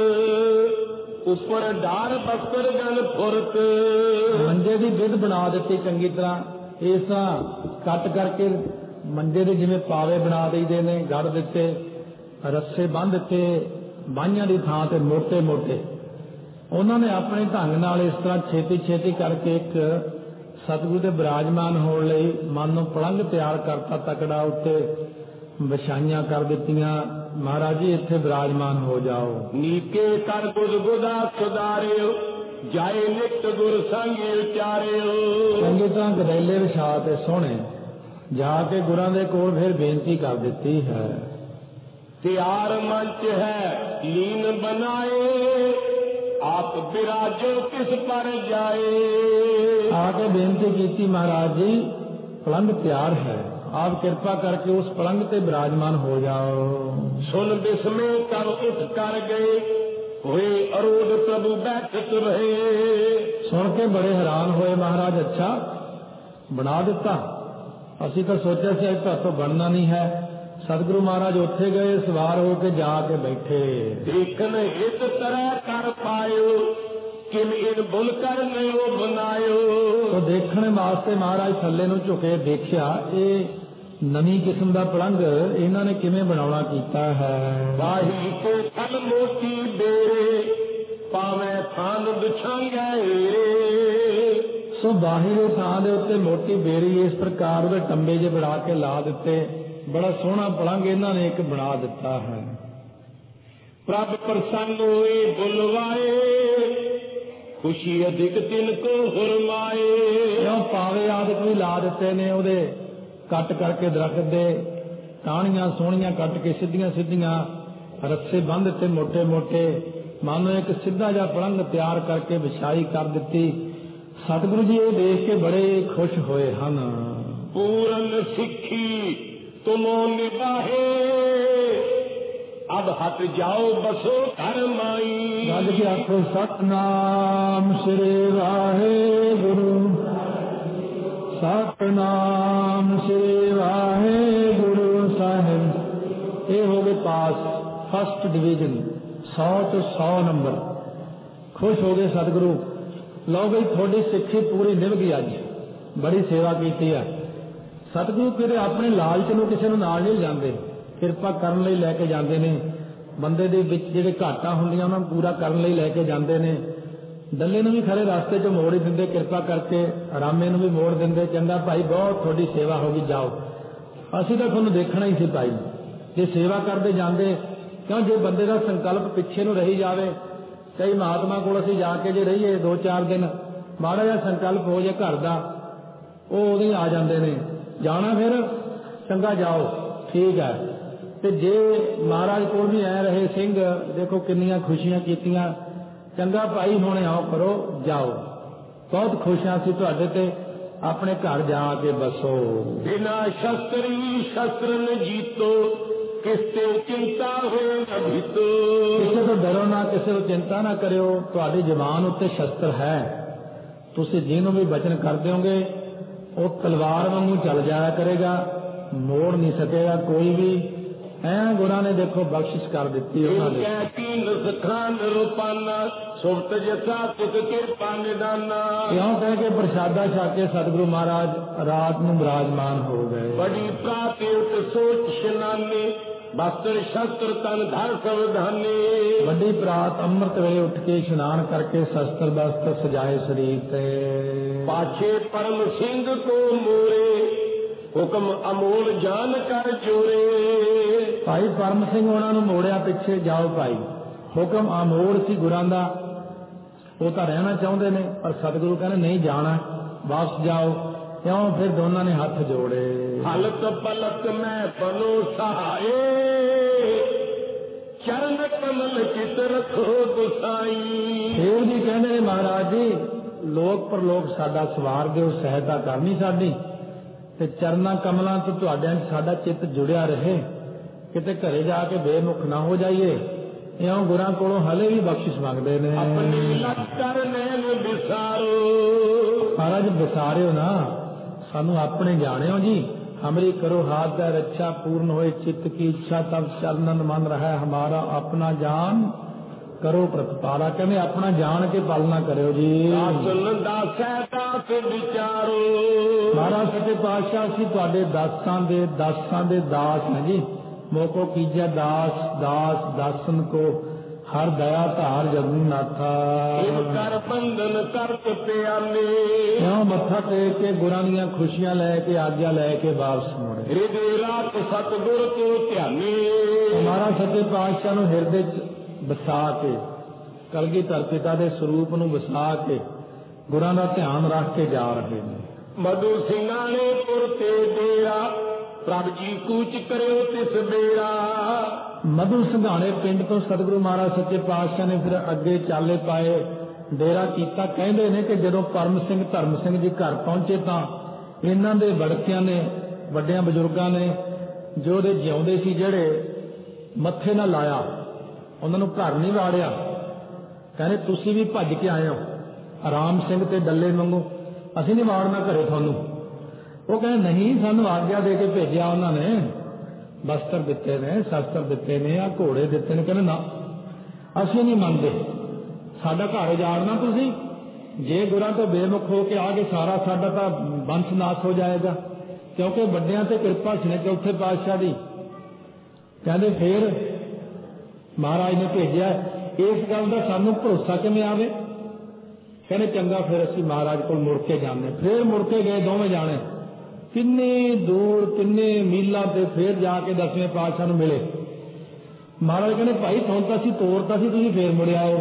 [SPEAKER 1] ਉੱਪਰ ਢਾਰ ਬਸਤਰ ਗਨ ਫੁਰਤ।
[SPEAKER 2] ਮੰਜੇ ਦੀ ਵਿਧ ਬਣਾ ਦਿੱਤੀ ਚੰਗੀ ਤਰ੍ਹਾਂ। ਇਸ ਤਰ੍ਹਾਂ ਕੱਟ ਕਰਕੇ ਮੰਜੇ ਦੇ ਜਿਵੇਂ ਪਾਵੇ ਬਣਾ ਦਈਦੇ ਨੇ, ਗੜ ਦਿੱਤੇ, ਰੱਸੇ ਬੰਨ੍ਹ ਦਿੱਤੇ ਬਾਹੀਆਂ ਦੀ ਥਾਂ ਤੇ ਮੋਟੇ ਮੋਟੇ। ਉਹਨਾਂ ਨੇ ਆਪਣੇ ਢੰਗ ਨਾਲ ਇਸ ਤਰ੍ਹਾਂ ਛੇਤੀ ਛੇਤੀ ਕਰਕੇ ਇੱਕ ਸਤਿਗੁਰੂ ਦੇ ਵਿਰਾਜਮਾਨ ਹੋਣ ਲਈ ਮਨ ਨੂੰ ਪਲੰਘ ਤਿਆਰ ਕਰਤਾ ਤਕੜਾ, ਉੱਤੇ ਵਿਛਾਈਆਂ ਕਰ ਦਿੱਤੀਆਂ। ਮਹਾਰਾਜ ਜੀ ਇੱਥੇ ਵਿਰਾਜਮਾਨ ਹੋ ਜਾਓ।
[SPEAKER 1] ਨੀਕੇ ਕਰ ਗੁਦ ਗੁਦਾ ਸੁਧਾਰਿਓ, ਜਾਏ ਨਿਤ ਗੁਰ ਸੰਗੇ ਉਚਾਰਿਓ।
[SPEAKER 2] ਚੰਗੀ ਤਰ੍ਹਾਂ ਗਦੈਲੇ ਵਿਛਾ ਤੇ ਸੋਹਣੇ ਜਾ ਕੇ ਗੁਰਾਂ ਦੇ ਕੋਲ ਫਿਰ ਬੇਨਤੀ ਕਰ ਦਿੱਤੀ ਹੈ।
[SPEAKER 1] ਤਿਆਰ ਮੰਚ ਹੈ ਲੀਨ ਬਨਾਏ, ਆਪ ਬਿਰਾਜੋ ਕਿਸ ਪਰ ਜਾਏ।
[SPEAKER 2] ਆ ਕੇ ਬੇਨਤੀ ਕੀਤੀ, ਮਹਾਰਾਜ ਜੀ ਪਲੰਘ ਤਿਆਰ ਹੈ, ਆਪ ਕਿਰਪਾ ਕਰਕੇ ਉਸ ਪਲੰਘ ਤੇ ਵਿਰਾਜਮਾਨ ਹੋ ਜਾਓ।
[SPEAKER 1] ਸੁਨ ਬਿਸਮੇ ਕਰ ਉੱਠ ਕਰ ਗਏ, ਹੋਏ ਅਰੋਧ ਪ੍ਰਭੂ ਬੈਠਤ ਰਹੇ।
[SPEAKER 2] ਸੁਣ ਕੇ ਬੜੇ ਹੈਰਾਨ ਹੋਏ ਮਹਾਰਾਜ, ਅੱਛਾ ਬਣਾ ਦਿੱਤਾ, ਅਸੀਂ ਤਾਂ ਸੋਚਿਆ ਸੀ ਅੱਜ ਤੋਂ ਬਣਨਾ ਨਹੀਂ ਹੈ। ਸਤਿਗੁਰੂ ਮਹਾਰਾਜ ਉੱਥੇ ਗਏ, ਸਵਾਰ ਹੋ ਕੇ ਜਾ ਕੇ ਬੈਠੇ।
[SPEAKER 1] ਦੇਖਨ ਹਿਤ ਤਰ੍ਹਾਂ ਕਰ ਪਾਇਓ, ਕਿਮ ਇਨ ਬੁਲ ਕਰ ਨਯੋ ਬਨਾਇਓ।
[SPEAKER 2] ਉਹ ਦੇਖਣ ਵਾਸਤੇ ਮਹਾਰਾਜ ਥੱਲੇ ਨੂੰ ਝੁਕੇ, ਦੇਖਿਆ ਇਹ ਨਵੀਂ ਕਿਸਮ ਦਾ ਪਲੰਘ ਇਹਨਾਂ ਨੇ ਕਿਵੇਂ ਬਣਾਉਣਾ ਕੀਤਾ ਹੈ।
[SPEAKER 1] ਵਾਹੀ ਕੇ ਥਲ ਮੋਤੀ ਬੇਰੇ, ਪਾਵੇਂ ਥਾਨ ਦੁਛਾਂਗੇ।
[SPEAKER 2] ਸੋ ਬਾਹੀ ਦੇ ਥਾਂ ਦੇ ਉੱਤੇ ਮੋਟੀ ਬੇਰੀ ਇਸ ਪ੍ਰਕਾਰ ਦੇ ਟੰਬੇ ਜੇ ਬਣਾ ਕੇ ਲਾ ਦਿੱਤੇ। ਬੜਾ ਸੋਹਣਾ ਪਲੰਘ ਇਹਨਾਂ ਨੇ ਇੱਕ ਬਣਾ ਦਿੱਤਾ ਹੈ।
[SPEAKER 1] ਪ੍ਰਭ ਪ੍ਰਸੰਨ ਹੋਏ ਬੁਲਵਾਏ, ਖੁਸ਼ੀ ਅਧਿਕ ਤਿਨ ਕੋ ਹੁਰਮਾਏ।
[SPEAKER 2] ਕਿਉਂ ਪਾਵੇ ਆਦਿਕ ਵੀ ਲਾ ਦਿੱਤੇ ਨੇ, ਉਹਦੇ ਕੱਟ ਕਰਕੇ ਦਰਖਤ ਦੇ ਟਾਹਣੀਆਂ ਸੋਹਣੀਆਂ ਕੱਟ ਕੇ ਸਿੱਧੀਆਂ ਸਿੱਧੀਆਂ ਰੱਸੇ ਬੰਨ੍ਹ ਦਿੱਤੇ ਮੋਟੇ ਮੋਟੇ। ਮਾਨੋ ਇੱਕ ਸਿੱਧਾ ਜਿਹਾ ਪਲੰਘ ਤਿਆਰ ਕਰਕੇ ਵਿਛਾਈ ਕਰ ਦਿੱਤੀ। ਸਤਿਗੁਰੂ ਜੀ ਇਹ ਦੇਖ ਕੇ ਬੜੇ ਖੁਸ਼ ਹੋਏ ਹਨ।
[SPEAKER 1] ਪੂਰਨ ਸਿੱਖੀ ਤੁਮੋ ਨਿਭਾਹੇ, ਅਬ ਹਟ ਜਾਓ ਬਸੋ ਘਰ ਮਾਈ।
[SPEAKER 2] ਗੱਜ ਕੇ ਆਖੋ ਸਤਨਾਮ ਸ੍ਰੀ ਵਾਹਿਗੁਰੂ, ਸਤਨਾਮ ਸ੍ਰੀ ਵਾਹਿਗੁਰੂ ਸਾਹਿਬ। ਇਹ ਹੋ ਗਏ ਪਾਸ, ਫਸਟ ਡਿਵੀਜ਼ਨ, ਸੌ ਤੋਂ ਸੌ ਨੰਬਰ। ਖੁਸ਼ ਹੋ ਗਏ ਸਤਿਗੁਰੂ, ਲਓ ਬਈ ਤੁਹਾਡੀ ਸਿੱਖੀ ਪੂਰੀ ਨਿਭ ਗਈ, ਅੱਜ ਬੜੀ ਸੇਵਾ ਕੀਤੀ ਹੈ। ਸਤਿਗੁਰੂ ਕਿਤੇ ਆਪਣੇ ਲਾਲਚ ਨੂੰ ਕਿਸੇ ਨੂੰ ਨਾਲ ਨਹੀਂ ਜਾਂਦੇ, ਕਿਰਪਾ ਕਰਨ ਲਈ ਲੈ ਕੇ ਜਾਂਦੇ ਨੇ। ਬੰਦੇ ਦੇ ਵਿੱਚ ਜਿਹੜੇ ਘਾਟਾਂ ਹੁੰਦੀਆਂ ਉਹਨਾਂ ਨੂੰ ਪੂਰਾ ਕਰਨ ਲਈ ਲੈ ਕੇ ਜਾਂਦੇ ਨੇ। ਡੱਲੇ ਨੂੰ ਵੀ ਖਰੇ ਰਸਤੇ 'ਚ ਮੋੜ ਹੀ ਦਿੰਦੇ, ਕਿਰਪਾ ਕਰਕੇ ਰਾਮੇ ਨੂੰ ਵੀ ਮੋੜ ਦਿੰਦੇ। ਚੰਗਾ ਭਾਈ, ਬਹੁਤ ਤੁਹਾਡੀ ਸੇਵਾ ਹੋ ਗਈ, ਜਾਓ। ਅਸੀਂ ਤਾਂ ਤੁਹਾਨੂੰ ਦੇਖਣਾ ਹੀ ਸੀ ਭਾਈ, ਜੇ ਸੇਵਾ ਕਰਦੇ ਜਾਂਦੇ। ਕਿਉਂ ਜੇ ਬੰਦੇ ਦਾ ਸੰਕਲਪ ਪਿੱਛੇ ਨੂੰ ਰਹੀ ਜਾਵੇ, ਕਈ ਮਹਾਤਮਾ ਕੋਲ ਅਸੀਂ ਜਾ ਕੇ ਜੇ ਰਹੀਏ ਦੋ ਚਾਰ ਦਿਨ, ਮਾੜਾ ਜਿਹਾ ਸੰਕਲਪ ਹੋ ਜਾਏ ਘਰ ਦਾ, ਉਹ ਉਹਦੇ ਆ ਜਾਂਦੇ ਨੇ। ਜਾਣਾ ਫਿਰ ਚੰਗਾ ਜਾਓ, ਠੀਕ ਹੈ। ਤੇ ਜੇ ਮਹਾਰਾਜ ਕੋਲ ਵੀ ਐ ਰਹੇ ਸਿੰਘ, ਦੇਖੋ ਕਿੰਨੀਆਂ ਖੁਸ਼ੀਆਂ ਕੀਤੀਆਂ। ਚੰਗਾ ਭਾਈ ਹੁਣ ਆਓ ਕਰੋ, ਜਾਓ, ਬਹੁਤ ਖੁਸ਼ ਹਾਂ ਅਸੀਂ ਤੁਹਾਡੇ ਤੇ, ਆਪਣੇ ਘਰ ਜਾ ਕੇ ਬਸੋ।
[SPEAKER 1] ਬਿਨਾ ਸ਼ਸਤਰੀ ਸ਼ਸਤਰ ਨ ਜੀਤੋ, ਕਿਸ ਤੇ ਚਿੰਤਾ ਹੋਏ ਨ ਭੀਤੋ।
[SPEAKER 2] ਕਿਸੇ ਤੋਂ ਡਰੋ ਨਾ, ਕਿਸੇ ਤੋਂ ਚਿੰਤਾ ਨਾ ਕਰਿਓ, ਤੁਹਾਡੀ ਜ਼ਬਾਨ ਉੱਤੇ ਸ਼ਸਤਰ ਹੈ। ਤੁਸੀਂ ਜਿਹਨੂੰ ਵੀ ਬਚਨ ਕਰ ਦਿਓਗੇ ਉਹ ਤਲਵਾਰ ਵਾਂਗੂ ਚੱਲ ਜਾਇਆ ਕਰੇਗਾ, ਮੋੜ ਨਹੀਂ ਸਕੇਗਾ ਕੋਈ ਵੀ। ਐ ਗੁਰਾਂ ਨੇ ਦੇਖੋ ਬਖਸ਼ਿਸ਼ ਕਰ ਦਿੱਤੀ ਉਹਨਾਂ ਨੇ। ਕਿਉਂ ਕਹਿ ਕੇ ਪ੍ਰਸ਼ਾਦਾ ਛਕ ਕੇ ਸਤਿਗੁਰੂ ਮਹਾਰਾਜ ਰਾਤ ਨੂੰ ਵਿਰਾਜਮਾਨ ਹੋ ਗਏ।
[SPEAKER 1] ਬੜੀ ਪ੍ਰਾਪਤ ਸੋਚ ਸ਼ਨਾਨੇ, ਬਸਤਰ ਸ਼ਸਤਰ ਤਨ ਧਰ ਸਵਧਾਨੇ।
[SPEAKER 2] ਵੱਡੀ ਪ੍ਰਾਤ ਅੰਮ੍ਰਿਤ ਵੇਲੇ ਉੱਠ ਕੇ ਇਸ਼ਨਾਨ ਕਰਕੇ ਸ਼ਸਤਰ ਬਸਤਰ ਸਜਾਏ ਸਰੀਰ ਤੇ।
[SPEAKER 1] ਪਾਛੇ ਪਰਮ ਸਿੰਘ ਕੋ ਮੋਰੇ, ਹੁਕਮ ਅਮੋਲ ਜਾਨ ਕਰ ਜੋਰੇ।
[SPEAKER 2] ਭਾਈ ਪਰਮ ਸਿੰਘ ਉਹਨਾਂ ਨੂੰ ਮੋੜਿਆ ਪਿੱਛੇ, ਜਾਓ ਭਾਈ। ਹੁਕਮ ਅਮੋਲ ਸੀ ਗੁਰਾਂ ਦਾ, ਉਹ ਤਾਂ ਰਹਿਣਾ ਚਾਹੁੰਦੇ ਨੇ, ਪਰ ਸਤਿਗੁਰੂ ਕਹਿੰਦੇ ਨਹੀਂ ਜਾਣਾ, ਵਾਪਸ ਜਾਓ। ਕਿਉਂ? ਫਿਰ ਦੋਨਾਂ ਨੇ ਹੱਥ ਜੋੜੇ।
[SPEAKER 1] ਹਲਕ ਪਲਕ ਮੈਂ ਬਨੋ ਸਹਾਏ, ਚਰਨ ਕਮਲ ਚਿਤ ਰੱਖੋ ਗੁਸਾਈ।
[SPEAKER 2] ਦੇਵ ਜੀ ਕਹਿੰਦੇ ਨੇ ਮਹਾਰਾਜ ਜੀ ਲੋਕ ਪਰਲੋਕ ਸਾਡਾ ਸਵਾਰ ਦਿਓ, ਸਹਾਇਤਾ ਕਰਨੀ ਸਾਡੀ, ਤੇ ਚਰਨਾਂ ਕਮਲਾਂ ਤੋਂ ਤੁਹਾਡਿਆਂ ਸਾਡਾ ਚਿੱਤ ਜੁੜਿਆ ਰਹੇ, ਕਿਤੇ ਘਰੇ ਜਾ ਕੇ ਬੇਮੁਖ ਨਾ ਹੋ ਜਾਈਏ। ਇਉਂ ਗੁਰਾਂ ਕੋਲੋਂ ਹਲੇ ਵੀ ਬਖਸ਼ਿਸ਼ ਮੰਗਦੇ ਨੇ।
[SPEAKER 1] ਆਪਣੀ ਲੱਕਰ ਨੈਣ ਵਿਸਾਰੋ,
[SPEAKER 2] ਮਹਾਰਾਜ ਵਿਸਾਰਿਓ ਨਾ, ਸਾਨੂੰ ਆਪਣੇ ਜਾਣਿਓ ਜੀ। ਹਮਰੀ ਕਰੋ ਹਾਥ ਦਾ ਰੱਛਾ, ਪੂਰਨ ਹੋਏ ਚਿੱਤ ਕੀ ਇੱਛਾ, ਤਬ ਚਰਨਨ ਮਨ ਰਹਾ ਹਮਾਰਾ, ਆਪਣਾ ਜਾਨ ਕਰੋ ਪ੍ਰਤਪਾਲਾ। ਕਹਿੰਦੇ ਆਪਣਾ ਜਾਣ ਕੇ ਪਾਲਣਾ ਕਰਿਓ ਜੀ।
[SPEAKER 1] ਦਾਸਨ ਦਾਸੈ ਦਾਸ ਵਿਚਾਰੋ,
[SPEAKER 2] ਮਹਾਰਾਜ ਸੱਚੇ ਪਾਤਸ਼ਾਹ ਅਸੀਂ ਤੁਹਾਡੇ ਦਾਸਾਂ ਦੇ ਦਾਸਾਂ ਦੇ ਦਾਸ ਹਾਂ ਜੀ। ਮੋਕੋ ਕੀਜੈ ਦਾਸ ਦਾਸ ਦਾਸਨ ਕੋ, ਹਰ ਦਇਆ ਧਾਰ ਜਗਨਨਾਥਾ।
[SPEAKER 1] ਇਨ ਕਰ ਬੰਧਨ ਕਰਤ ਪਿਆਲੇ,
[SPEAKER 2] ਕਿਉਂ ਮੱਥਾ ਟੇਕ ਕੇ ਗੁਰਾਂ ਦੀਆਂ ਖੁਸ਼ੀਆਂ ਲੈ ਕੇ ਆਗਿਆ ਲੈ ਕੇ ਵਾਪਸ ਮੁੜੇ।
[SPEAKER 1] ਹਿਰਦੇ ਰਾਤ ਸਤਿਗੁਰ ਕੋ ਧਿਆਨੇ,
[SPEAKER 2] ਮਹਾਰਾਜ ਸੱਚੇ ਪਾਤਸ਼ਾਹ ਨੂੰ ਹਿਰਦੇ ਚ ਵਸਾ ਕੇ, ਕਲਗੀਧਰ ਪਿਤਾ ਦੇ ਸਰੂਪ ਨੂੰ ਵਸਾ ਕੇ ਗੁਰਾਂ ਦਾ ਧਿਆਨ ਰੱਖ ਕੇ ਜਾ ਰਹੇ ਨੇ।
[SPEAKER 1] ਮਧੂ ਸਿੰਘਾਂ ਨੇ ਪੁਰ ਤੇ ਡੇਰਾ, ਪ੍ਰਭ ਜੀ ਕੂਚ ਕਰਿਓ ਤਿਸ ਬੇਰਾ।
[SPEAKER 2] ਮਧੂ ਸਿੰਘਾਣੇ ਪਿੰਡ ਤੋਂ ਸਤਿਗੁਰੂ ਮਹਾਰਾਜ ਸੱਚੇ ਪਾਤਸ਼ਾਹ ਨੇ ਫਿਰ ਅੱਗੇ ਚਾਲੇ ਪਾਏ, ਡੇਰਾ ਕੀਤਾ। ਕਹਿੰਦੇ ਨੇ ਕਿ ਜਦੋਂ ਪਰਮ ਸਿੰਘ ਧਰਮ ਸਿੰਘ ਜੀ ਘਰ ਪਹੁੰਚੇ ਤਾਂ ਇਹਨਾਂ ਦੇ ਵੜਕਿਆਂ ਨੇ, ਵੱਡਿਆਂ ਬਜ਼ੁਰਗਾਂ ਨੇ, ਜੋ ਉਹਦੇ ਜਿਉਂਦੇ ਸੀ ਜਿਹੜੇ, ਮੱਥੇ ਨਾਲ ਲਾਇਆ, ਉਹਨਾਂ ਨੂੰ ਘਰ ਨਹੀਂ ਵਾੜਿਆ। ਕਹਿੰਦੇ ਤੁਸੀਂ ਵੀ ਭੱਜ ਕੇ ਆਏ ਹੋ ਰਾਮ ਸਿੰਘ ਤੇ ਡੱਲੇ ਵਾਂਗੂ, ਅਸੀਂ ਨਹੀਂ ਵਾੜਨਾ ਘਰੇ ਤੁਹਾਨੂੰ। ਉਹ ਕਹਿੰਦੇ ਨਹੀਂ, ਸਾਨੂੰ ਆਗਿਆ ਦੇ ਕੇ ਭੇਜਿਆ ਉਹਨਾਂ ਨੇ, ਬਸਤਰ ਦਿੱਤੇ ਨੇ, ਸ਼ਸਤਰ ਦਿੱਤੇ ਨੇ, ਆ ਘੋੜੇ ਦਿੱਤੇ ਨੇ। ਕਹਿੰਦੇ ਨਾ, ਅਸੀਂ ਨਹੀਂ ਮੰਨਦੇ, ਸਾਡਾ ਘਰ ਉਜਾੜਨਾ ਤੁਸੀਂ। ਜੇ ਗੁਰਾਂ ਤੋਂ ਬੇਮੁਖ ਹੋ ਕੇ ਆ ਕੇ ਸਾਰਾ ਸਾਡਾ ਤਾਂ ਬੰਸ਼ ਨਾਸ਼ ਹੋ ਜਾਏਗਾ, ਕਿਉਂਕਿ ਵੱਡਿਆਂ ਤੇ ਕਿਰਪਾ ਸੀ ਨੇ ਚੌਥੇ ਪਾਤਸ਼ਾਹ ਦੀ। ਕਹਿੰਦੇ ਫੇਰ ਮਹਾਰਾਜ ਨੇ ਭੇਜਿਆ, ਇਸ ਗੱਲ ਦਾ ਸਾਨੂੰ ਭਰੋਸਾ ਕਿਵੇਂ ਆਵੇ? ਕਹਿੰਦੇ ਚੰਗਾ, ਫਿਰ ਅਸੀਂ ਮਹਾਰਾਜ ਕੋਲ ਮੁੜ ਕੇ ਜਾਂਦੇ। ਫੇਰ ਮੁੜ ਕੇ ਗਏ ਦੋਵੇਂ ਜਾਣੇ, ਕਿੰਨੇ ਦੂਰ ਕਿੰਨੇ ਮੀਲਾਂ ਤੇ, ਫੇਰ ਜਾ ਕੇ ਦਸਵੇਂ ਪਾਤਸ਼ਾਹ ਨੂੰ ਮਿਲੇ। ਮਹਾਰਾਜ ਕਹਿੰਦੇ ਭਾਈ ਤੁਹਾਨੂੰ ਤਾਂ ਅਸੀਂ ਤੋਰਤਾ ਸੀ, ਤੁਸੀਂ ਫੇਰ ਮੁੜ ਆਏ।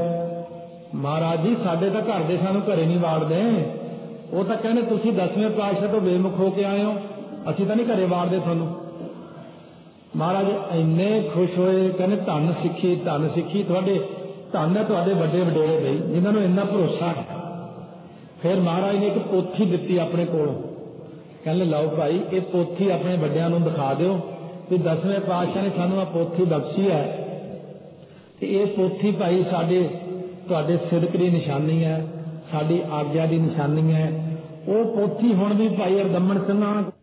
[SPEAKER 2] ਮਹਾਰਾਜ ਜੀ ਸਾਡੇ ਤਾਂ ਘਰ ਦੇ ਸਾਨੂੰ ਘਰੇ ਨਹੀਂ ਵਾੜਦੇ। ਉਹ ਤਾਂ ਕਹਿੰਦੇ ਤੁਸੀਂ ਦਸਵੇਂ ਪਾਤਸ਼ਾਹ ਤੋਂ ਬੇਮੁਖ ਹੋ ਕੇ ਆਏ ਹੋ, ਅਸੀਂ ਤਾਂ ਨਹੀਂ ਘਰੇ ਵਾੜਦੇ ਤੁਹਾਨੂੰ। ਮਹਾਰਾਜ ਇੰਨੇ ਖੁਸ਼ ਹੋਏ, ਕਹਿੰਦੇ ਧੰਨ ਸਿੱਖੀ ਧੰਨ ਸਿੱਖੀ ਤੁਹਾਡੇ, ਧੰਨ ਹੈ ਤੁਹਾਡੇ ਵੱਡੇ ਵਡੇਰੇ ਬਈ ਜਿਨ੍ਹਾਂ ਨੂੰ ਇੰਨਾ ਭਰੋਸਾ ਹੈ। ਫਿਰ ਮਹਾਰਾਜ ਨੇ ਇੱਕ ਪੋਥੀ ਦਿੱਤੀ ਆਪਣੇ ਕੋਲੋਂ, ਕਹਿੰਦੇ ਲਓ ਭਾਈ ਇਹ ਪੋਥੀ ਆਪਣੇ ਵੱਡਿਆਂ ਨੂੰ ਦਿਖਾ ਦਿਓ ਵੀ ਦਸਵੇਂ ਪਾਤਸ਼ਾਹ ਨੇ ਸਾਨੂੰ ਆ ਪੋਥੀ ਬਖਸ਼ੀ ਹੈ, ਤੇ ਇਹ ਪੋਥੀ ਭਾਈ ਸਾਡੇ ਤੁਹਾਡੇ ਸਿਦਕ ਦੀ ਨਿਸ਼ਾਨੀ ਹੈ, ਸਾਡੀ ਆਗਿਆ ਦੀ ਨਿਸ਼ਾਨੀ ਹੈ। ਉਹ ਪੋਥੀ ਹੁਣ ਵੀ ਭਾਈ ਹਰਦਮਨ ਸਿੰਘਾਂ